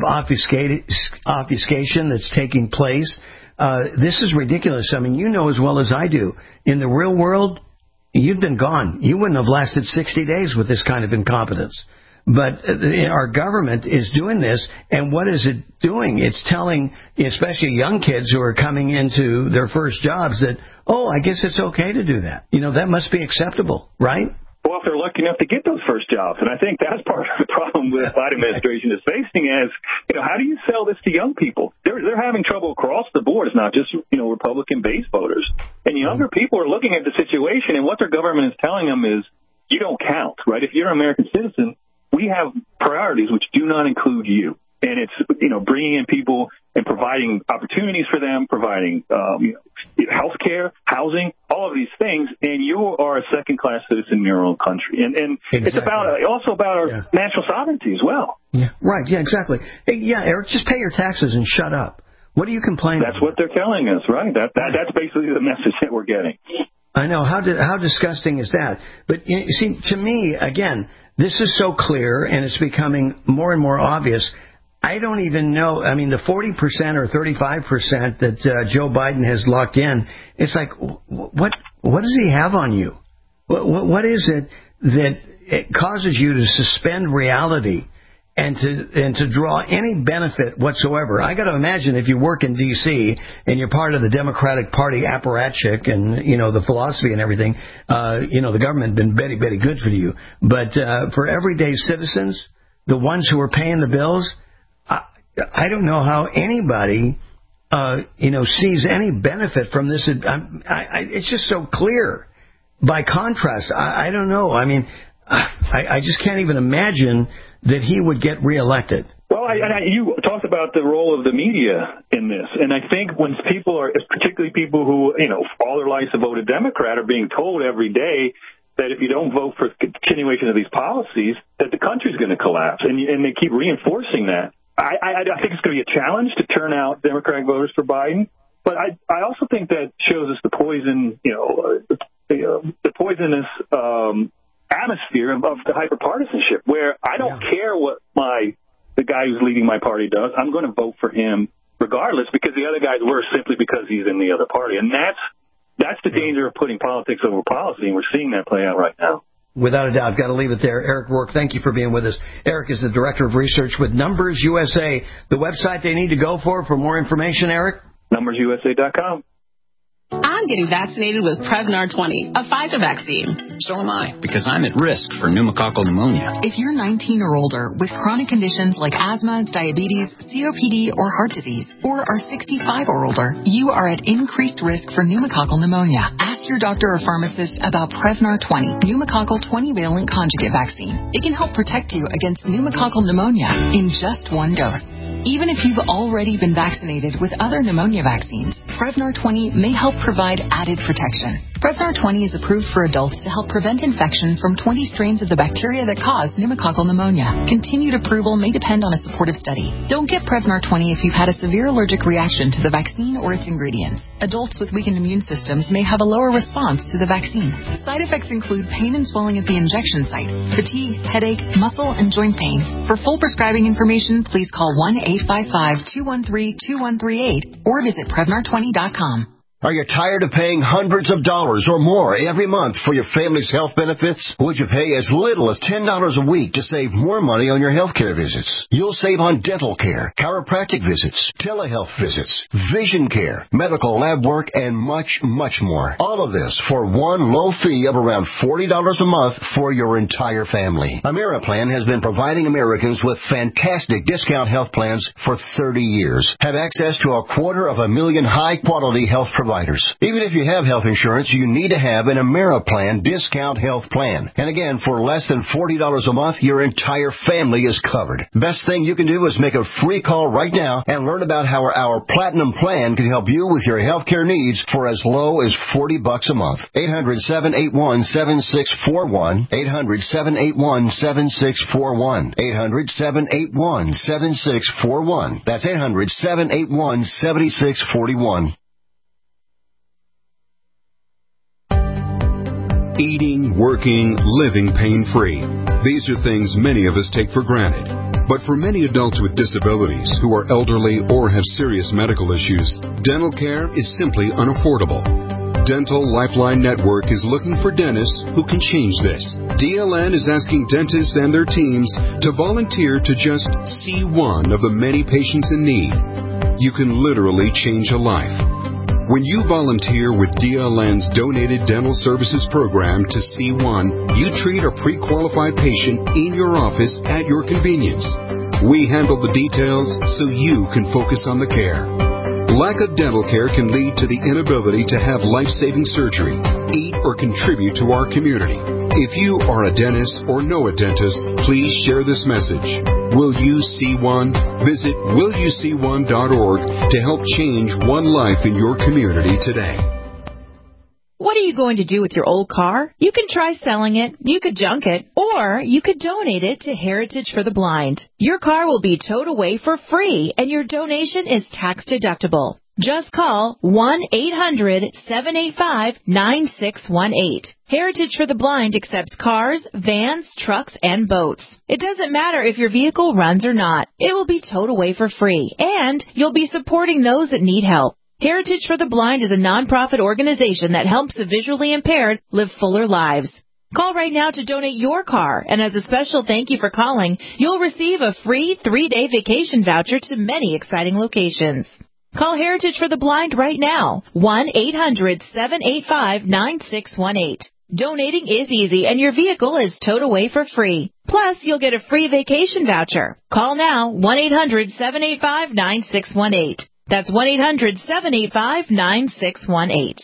obfuscation that's taking place, uh, this is ridiculous. I mean, you know as well as I do, in the real world, you'd been gone. You wouldn't have lasted sixty days with this kind of incompetence. But our government is doing this, and what is it doing? It's telling, especially young kids who are coming into their first jobs, that, oh, I guess it's okay to do that. You know, that must be acceptable, right? Well, if they're lucky enough to get those first jobs. And I think that's part of the problem the Biden administration is facing is, you know, how do you sell this to young people? They're, they're having trouble across the board. It's not just, you know, Republican-based voters. And younger people are looking at the situation, and what their government is telling them is, you don't count, right? If you're an American citizen, we have priorities which do not include you. And it's, you know, bringing in people and providing opportunities for them, providing um, you know, health care, housing, all of these things. And you are a second-class citizen in your own country. And, and exactly. It's about also about our yeah. national sovereignty as well. Yeah. Right. Yeah, exactly. Hey, yeah, Eric, just pay your taxes and shut up. What are you complaining That's about? what they're telling us, right? That, that That's basically the message that we're getting. I know. How di- how disgusting is that? But, you see, to me, again, this is so clear, and it's becoming more and more obvious. I don't even know. I mean, the forty percent or thirty-five percent that uh, Joe Biden has locked in, it's like, what what does he have on you? What, what is it that it causes you to suspend reality and to and to draw any benefit whatsoever? I got to imagine if you work in D C and you're part of the Democratic Party apparatchik and, you know, the philosophy and everything, uh, you know, the government has been very, very good for you. But uh, for everyday citizens, the ones who are paying the bills, I don't know how anybody, uh, you know, sees any benefit from this. I, I, it's just so clear. By contrast, I, I don't know. I mean, I, I just can't even imagine that he would get reelected. Well, I, and I, you talked about the role of the media in this, and I think when people are, particularly people who, you know, all their lives have voted Democrat, are being told every day that if you don't vote for continuation of these policies, that the country's going to collapse, and, and they keep reinforcing that. I, I, I think it's going to be a challenge to turn out Democratic voters for Biden, but I, I also think that shows us the poison, you know, uh, the, uh, the poisonous um, atmosphere of, of the hyperpartisanship, where I don't yeah. care what my the guy who's leading my party does. I'm going to vote for him regardless, because the other guy's worse simply because he's in the other party, and that's that's the danger of putting politics over policy, and we're seeing that play out right now. Without a doubt. Got to leave it there. Eric Rourke, thank you for being with us. Eric is the Director of Research with Numbers U S A. The website they need to go for for more information, Eric? numbers U S A dot com. I'm getting vaccinated with Prevnar twenty, a Pfizer vaccine. So am I, because I'm at risk for pneumococcal pneumonia. If you're nineteen or older with chronic conditions like asthma, diabetes, C O P D, or heart disease, or are sixty-five or older, you are at increased risk for pneumococcal pneumonia. Ask your doctor or pharmacist about Prevnar twenty, pneumococcal twenty-valent conjugate vaccine. It can help protect you against pneumococcal pneumonia in just one dose. Even if you've already been vaccinated with other pneumonia vaccines, Prevnar twenty may help provide added protection. Prevnar twenty is approved for adults to help prevent infections from twenty strains of the bacteria that cause pneumococcal pneumonia. Continued approval may depend on a supportive study. Don't get Prevnar twenty if you've had a severe allergic reaction to the vaccine or its ingredients. Adults with weakened immune systems may have a lower response to the vaccine. Side effects include pain and swelling at the injection site, fatigue, headache, muscle, and joint pain. For full prescribing information, please call one eight five five, two one three, two one three eight or visit Prevnar twenty dot com. Are you tired of paying hundreds of dollars or more every month for your family's health benefits? Would you pay as little as ten dollars a week to save more money on your health care visits? You'll save on dental care, chiropractic visits, telehealth visits, vision care, medical lab work, and much, much more. All of this for one low fee of around forty dollars a month for your entire family. Ameriplan has been providing Americans with fantastic discount health plans for thirty years. Have access to a quarter of a million high-quality health providers. Even if you have health insurance, you need to have an Ameriplan discount health plan. And again, for less than forty dollars a month, your entire family is covered. Best thing you can do is make a free call right now and learn about how our Platinum plan can help you with your health care needs for as low as forty bucks a month. eight hundred, seven eight one, seven six four one. eight hundred, seven eight one, seven six four one. eight hundred, seven eight one, seven six four one. That's eight hundred, seven eight one, seven six four one. Eating, working, living pain-free. These are things many of us take for granted. But for many adults with disabilities who are elderly or have serious medical issues, dental care is simply unaffordable. Dental Lifeline Network is looking for dentists who can change this. D L N is asking dentists and their teams to volunteer to just see one of the many patients in need. You can literally change a life. When you volunteer with D L N's Donated Dental Services Program to C one, you treat a pre-qualified patient in your office at your convenience. We handle the details so you can focus on the care. Lack of dental care can lead to the inability to have life-saving surgery, eat, or contribute to our community. If you are a dentist or know a dentist, please share this message. Will you see one? Visit will you see one dot org to help change one life in your community today. What are you going to do with your old car? You can try selling it, you could junk it, or you could donate it to Heritage for the Blind. Your car will be towed away for free, and your donation is tax deductible. Just call one eight hundred seven eight five nine six one eight. Heritage for the Blind accepts cars, vans, trucks, and boats. It doesn't matter if your vehicle runs or not. It will be towed away for free, and you'll be supporting those that need help. Heritage for the Blind is a nonprofit organization that helps the visually impaired live fuller lives. Call right now to donate your car, and as a special thank you for calling, you'll receive a free three-day vacation voucher to many exciting locations. Call Heritage for the Blind right now, one eight hundred seven eight five nine six one eight. Donating is easy, and your vehicle is towed away for free. Plus, you'll get a free vacation voucher. Call now, one eight hundred seven eight five nine six one eight. That's one eight hundred seven eight five nine six one eight.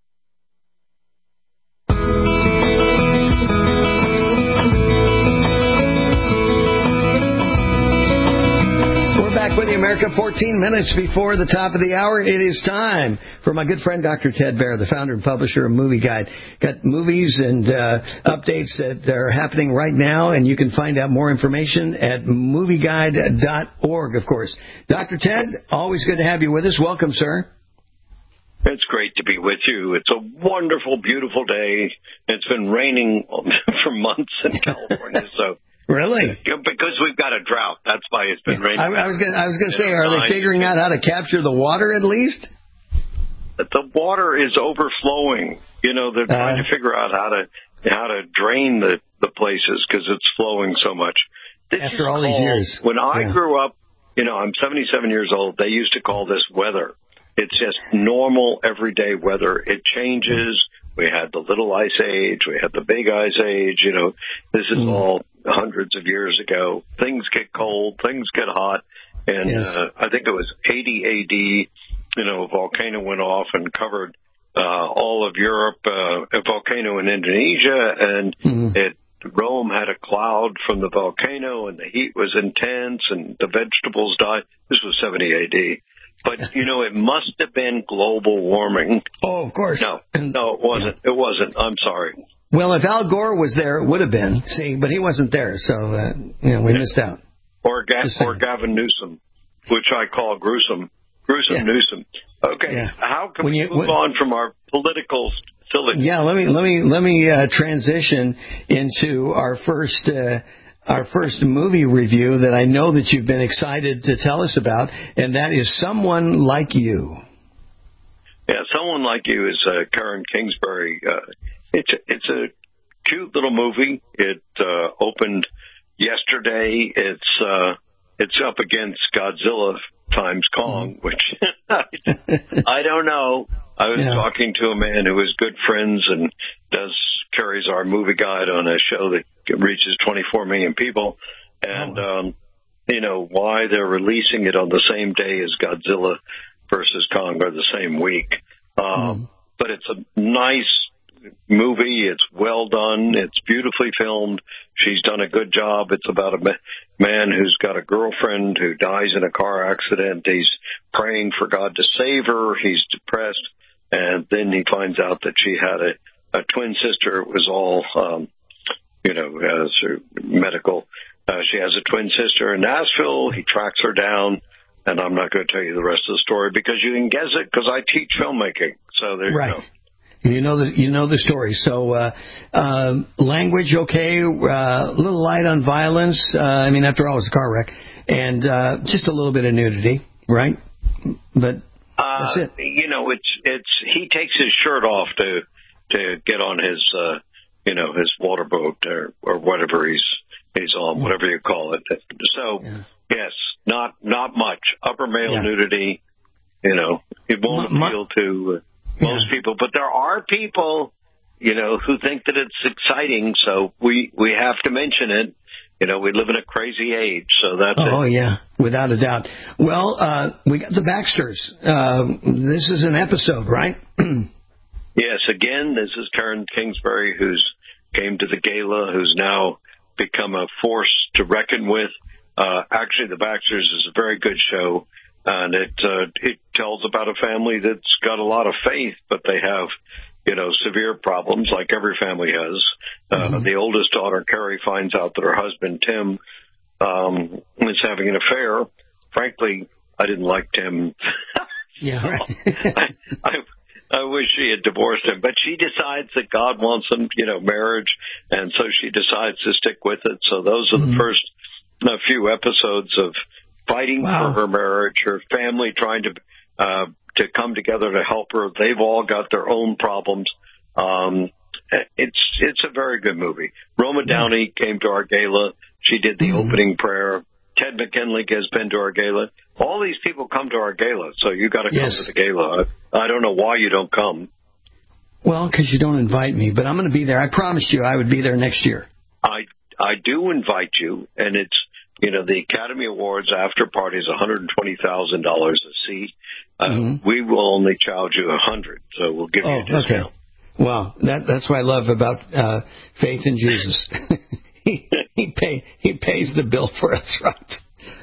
We're back with you, America. fourteen minutes before the top of the hour. It is time for my good friend, Doctor Ted Baehr, the founder and publisher of Movie Guide. Got movies and uh, updates that are happening right now, and you can find out more information at movie guide dot org, of course. Doctor Ted, always good to have you with us. Welcome, sir. It's great to be with you. It's a wonderful, beautiful day. It's been raining for months in California, so... Really? Because we've got a drought. That's why it's been raining. I, I was going I was going to say, are they figuring out how to capture the water at least? The water is overflowing. You know, they're trying uh, to figure out how to how to drain the, the places because it's flowing so much. This after all called, these years. When I yeah. grew up, you know, I'm seventy-seven years old, they used to call this weather. It's just normal, everyday weather. It changes. We had the little ice age. We had the big ice age. You know, this is mm. all hundreds of years ago. Things get cold. Things get hot. And yes. uh, I think it was eighty A D, you know, a volcano went off and covered uh, all of Europe, uh, a volcano in Indonesia, and mm. it Rome had a cloud from the volcano, and the heat was intense, and the vegetables died. This was seventy A D. But, you know, it must have been global warming. Oh, of course. No, no, it wasn't. Yeah. It wasn't. I'm sorry. Well, if Al Gore was there, it would have been. See, but he wasn't there, so, uh, you know, we yeah. missed out. Or, Ga- or Gavin Newsom, which I call gruesome. Gruesome yeah. Newsom. Okay, yeah. How can when we you, move when, on from our political silliness? Yeah, let me, let me, let me uh, transition into our first... Uh, Our first movie review that I know that you've been excited to tell us about, and that is Someone Like You. Yeah, Someone Like You is uh, Karen Kingsbury. Uh, it's it's a cute little movie. It uh, opened yesterday. It's uh, it's up against Godzilla times Kong, mm-hmm. which I don't know. I was yeah. talking to a man who is good friends and does carries our movie guide on a show that reaches twenty-four million people. And, oh. um, you know, why they're releasing it on the same day as Godzilla versus Kong or the same week. Um, mm. But it's a nice movie. It's well done. It's beautifully filmed. She's done a good job. It's about a man who's got a girlfriend who dies in a car accident. He's praying for God to save her. He's depressed. And then he finds out that she had a A twin sister. It was all, um, you know, as her medical. Uh, she has a twin sister in Nashville. He tracks her down, and I'm not going to tell you the rest of the story because you can guess it because I teach filmmaking. So there right. you go. You know the you know the story. So uh, uh, language okay, a uh, little light on violence. Uh, I mean, after all, it's a car wreck, and uh, just a little bit of nudity, right? But that's it. Uh, you know, it's it's he takes his shirt off to to get on his uh, you know his water boat or or whatever he's he's on, whatever you call it. So yeah. yes, not not much upper male yeah. nudity. You know, it won't my, appeal to uh, most yeah. people, but there are people, you know, who think that it's exciting. So we we have to mention it. You know, we live in a crazy age, so that's oh, it. yeah, without a doubt. Well, uh, we got the Baxters. Uh, this is an episode, right? Yes, again, this is Karen Kingsbury, who's came to the gala, who's now become a force to reckon with. Uh, actually, the Baxters is a very good show, and it uh, it tells about a family that's got a lot of faith, but they have, you know, severe problems like every family has. Uh, mm-hmm. The oldest daughter, Carrie, finds out that her husband, Tim, um, is having an affair. Frankly, I didn't like Tim. Yeah, right. I, I, I wish she had divorced him, but she decides that God wants them, you know, marriage, and so she decides to stick with it. So those are mm-hmm. the first uh, few episodes of fighting wow. for her marriage, her family trying to uh, to come together to help her. They've all got their own problems. Um, it's it's a very good movie. Roma Downey came to our gala. She did the mm-hmm. opening prayer. Ted McKinley has been to our gala. All these people come to our gala, so you got to yes. come to the gala. I, I don't know why you don't come. Well, because you don't invite me, but I'm going to be there. I promised you I would be there next year. I I do invite you, and it's, you know, the Academy Awards after party is one hundred twenty thousand dollars a seat. Uh, mm-hmm. We will only charge you a hundred, so we'll give oh, you a discount. Okay. Well, that, that's what I love about uh, faith in Jesus. he he pay he pays the bill for us, right?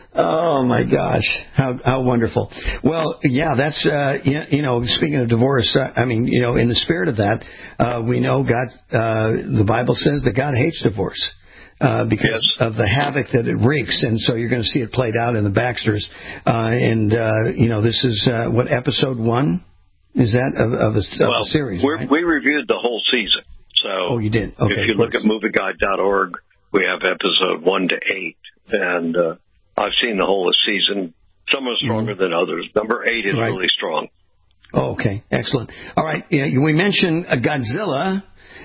Oh my gosh, how how wonderful! Well, yeah, that's uh, you, you know, speaking of divorce, uh, I mean, you know, in the spirit of that, uh, we know God. Uh, the Bible says that God hates divorce. Uh, because yes. of the havoc that it wreaks, and so you're going to see it played out in the Baxters. Uh, and uh, you know, this is uh, what episode one is that of, of, a, of well, a series? We're, right? We reviewed the whole season. So oh, you did. Okay, if you look at movie guide dot org, we have episode one to eight, and uh, I've seen the whole season. Some are stronger mm-hmm. than others. Number eight is right. really strong. Oh, okay, excellent. All right, yeah, we mentioned uh, Godzilla,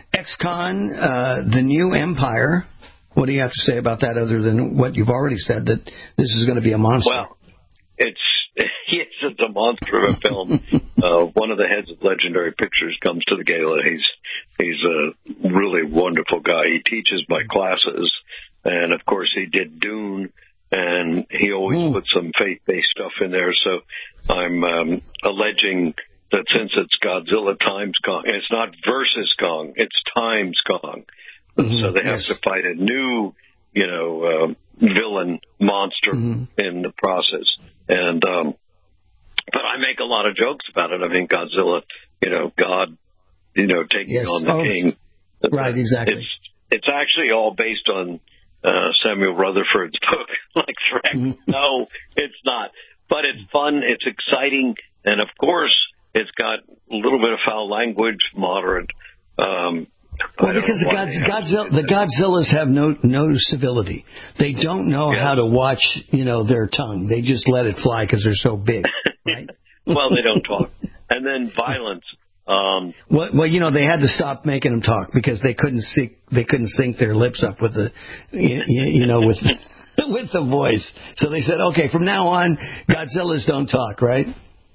X-Con, uh, the New Empire. What do you have to say about that other than what you've already said, that this is going to be a monster? Well, it's yes, it's a monster of a film. uh, one of the heads of Legendary Pictures comes to the gala. He's he's a really wonderful guy. He teaches my classes, and of course he did Dune, and he always mm. puts some faith-based stuff in there. So I'm um, alleging that since it's Godzilla times Kong, it's not versus Kong, it's times Kong. Mm-hmm, so they have yes. to fight a new, you know, uh, villain monster mm-hmm. in the process. And, um, but I make a lot of jokes about it. I mean, Godzilla, you know, God, you know, taking yes. on the oh, king. Right, exactly. It's, it's actually all based on uh, Samuel Rutherford's book, like Shrek. Mm-hmm. No, it's not. But it's fun, it's exciting, and of course, it's got a little bit of foul language, moderate. Um, Well, because the, God, Godzilla, the Godzillas have no no civility. They don't know yeah. how to watch, you know, their tongue. They just let it fly because they're so big. Right? Well, they don't talk. And then violence. Um, well, well, you know, they had to stop making them talk because they couldn't sync. They couldn't sync their lips up with the, you, you know, with with the voice. So they said, okay, from now on, Godzillas don't talk, right?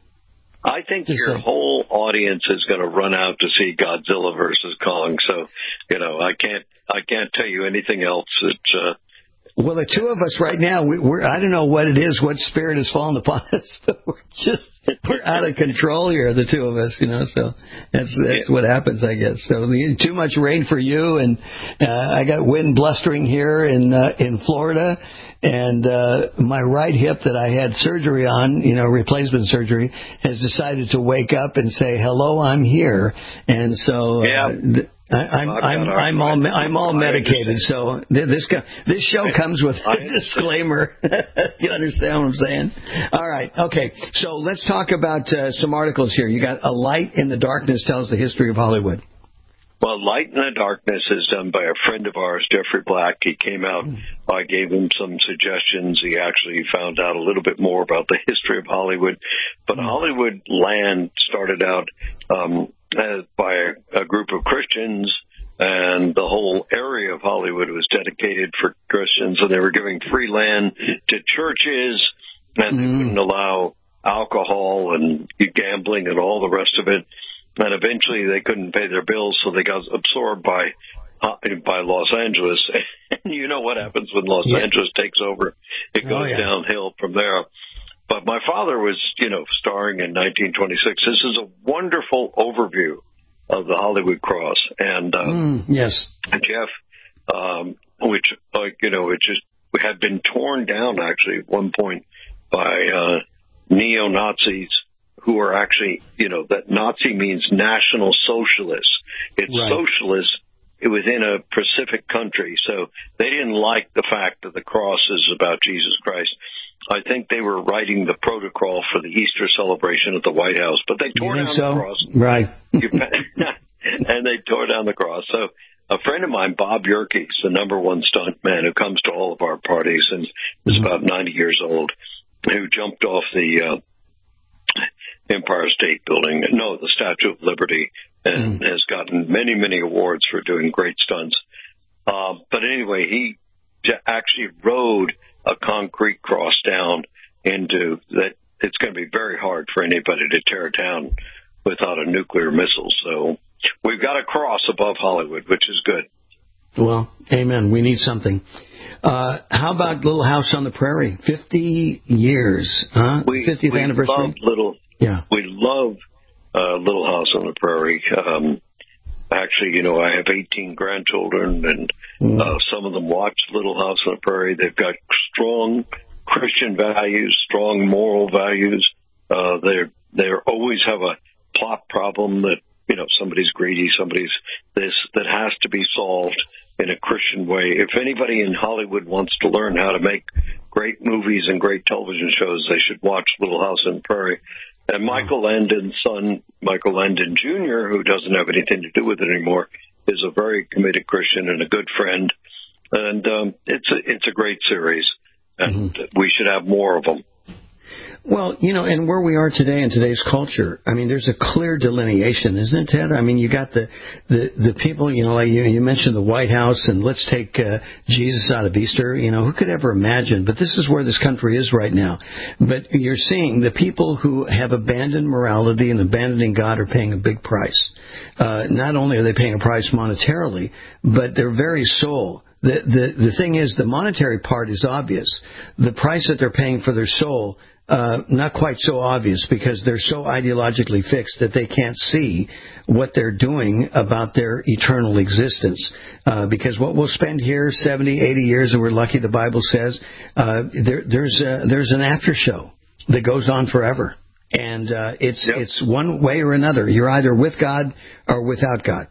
I think Just your so. whole audience is going to run out to see Godzilla versus Kong. So, you know, I can't, I can't tell you anything else. That, uh, well, the two of us right now, we, we're, I don't know what it is, what spirit has fallen upon us, but we're just, we're out of control here, the two of us, you know, so that's, that's yeah. what happens, I guess. So too much rain for you, and uh, I got wind blustering here in, uh, in Florida. And uh, my right hip that I had surgery on, you know, replacement surgery, has decided to wake up and say, hello, I'm here. And so, yeah. uh, th- I, I'm I'm I'm all I'm all medicated, so this this show comes with a disclaimer. You understand what I'm saying? All right, okay. So let's talk about uh, some articles here. You got A Light in the Darkness tells the history of Hollywood. Well, Light in the Darkness is done by a friend of ours, Jeffrey Black. He came out. I gave him some suggestions. He actually found out a little bit more about the history of Hollywood. But Hollywood land started out um, as by a, a group of Christians, and the whole area of Hollywood was dedicated for Christians, and they were giving free land to churches, and they wouldn't allow alcohol and gambling and all the rest of it. And eventually they couldn't pay their bills, so they got absorbed by uh, by Los Angeles. And you know what happens when Los yeah. Angeles takes over. It goes oh, yeah. downhill from there. But my father was, you know, starring in nineteen twenty-six. This is a wonderful overview of the Hollywood Cross. And um, mm, yes, Jeff, um, which, like, you know, it just had been torn down, actually, at one point by uh, neo-Nazis, who are actually, you know, that Nazi means National Socialist. It's right. socialist within a Pacific country. So they didn't like the fact that the cross is about Jesus Christ. I think they were writing the protocol for the Easter celebration at the White House, but they tore down so? the cross. Right. And they tore down the cross. So a friend of mine, Bob Yerkes, the number one stunt man who comes to all of our parties and is mm-hmm. about ninety years old, who jumped off the uh, Empire State Building, no, the Statue of Liberty, and mm. has gotten many, many awards for doing great stunts. Uh, but anyway, he actually rode a concrete cross down into that. It's going to be very hard for anybody to tear down without a nuclear missile. So we've got a cross above Hollywood, which is good. Well, amen. We need something. Uh, how about Little House on the Prairie? Fifty years, huh? We, fiftieth we anniversary. Love little, yeah, we love uh, Little House on the Prairie. Um, actually, you know, I have eighteen grandchildren, and mm. uh, some of them watch Little House on the Prairie. They've got strong Christian values, strong moral values. Uh, they they always have a plot problem that, you know, somebody's greedy, somebody's this, that has to be solved in a Christian way. If anybody in Hollywood wants to learn how to make great movies and great television shows, they should watch Little House on the Prairie. And Michael Landon's son, Michael Landon Junior, who doesn't have anything to do with it anymore, is a very committed Christian and a good friend. And um, it's a, it's a great series, and mm-hmm. we should have more of them. Well, you know, and where we are today in today's culture, I mean, there's a clear delineation, isn't it, Ted? I mean, you got the the, the people, you know, like you, you mentioned the White House, and let's take uh, Jesus out of Easter. You know, who could ever imagine? But this is where this country is right now. But you're seeing the people who have abandoned morality and abandoning God are paying a big price. Uh, not only are they paying a price monetarily, but their very soul. The, the the thing is, the monetary part is obvious. The price that they're paying for their soul, uh, not quite so obvious, because they're so ideologically fixed that they can't see what they're doing about their eternal existence. Uh, because what we'll spend here seventy, eighty years, and we're lucky, the Bible says, uh, there, there's a, there's an after show that goes on forever. And uh, it's yep. it's one way or another. You're either with God or without God.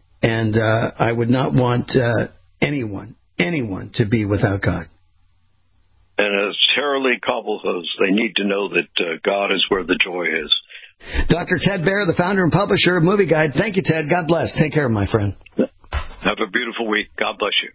And uh, I would not want uh, anyone, anyone to be without God. And as Sarah Lee Cobble says, they need to know that uh, God is where the joy is. Doctor Ted Baehr, the founder and publisher of Movie Guide. Thank you, Ted. God bless. Take care, my friend. Have a beautiful week. God bless you.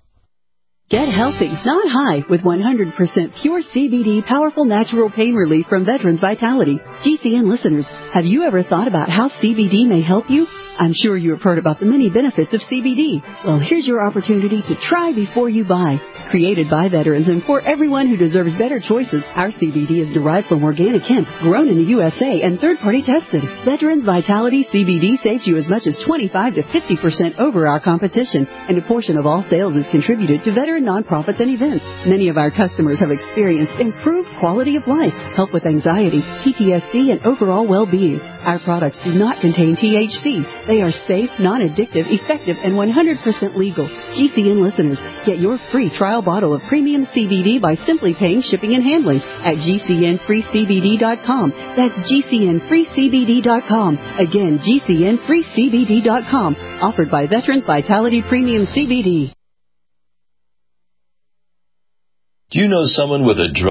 Get healthy, not high, with one hundred percent pure C B D powerful natural pain relief from Veterans Vitality. G C N listeners, have you ever thought about how C B D may help you? I'm sure you have heard about the many benefits of C B D. Well, here's your opportunity to try before you buy. Created by veterans and for everyone who deserves better choices, our C B D is derived from organic hemp, grown in the U S A, and third-party tested. Veterans Vitality C B D saves you as much as twenty-five to fifty percent over our competition, and a portion of all sales is contributed to veteran nonprofits and events. Many of our customers have experienced improved quality of life, help with anxiety, P T S D, and overall well-being. Our products do not contain T H C. They are safe, non-addictive, effective, and one hundred percent legal. G C N listeners, get your free trial bottle of premium C B D by simply paying shipping and handling at G C N free C B D dot com. That's G C N free C B D dot com. Again, G C N free C B D dot com. Offered by Veterans Vitality Premium C B D. Do you know someone with a drug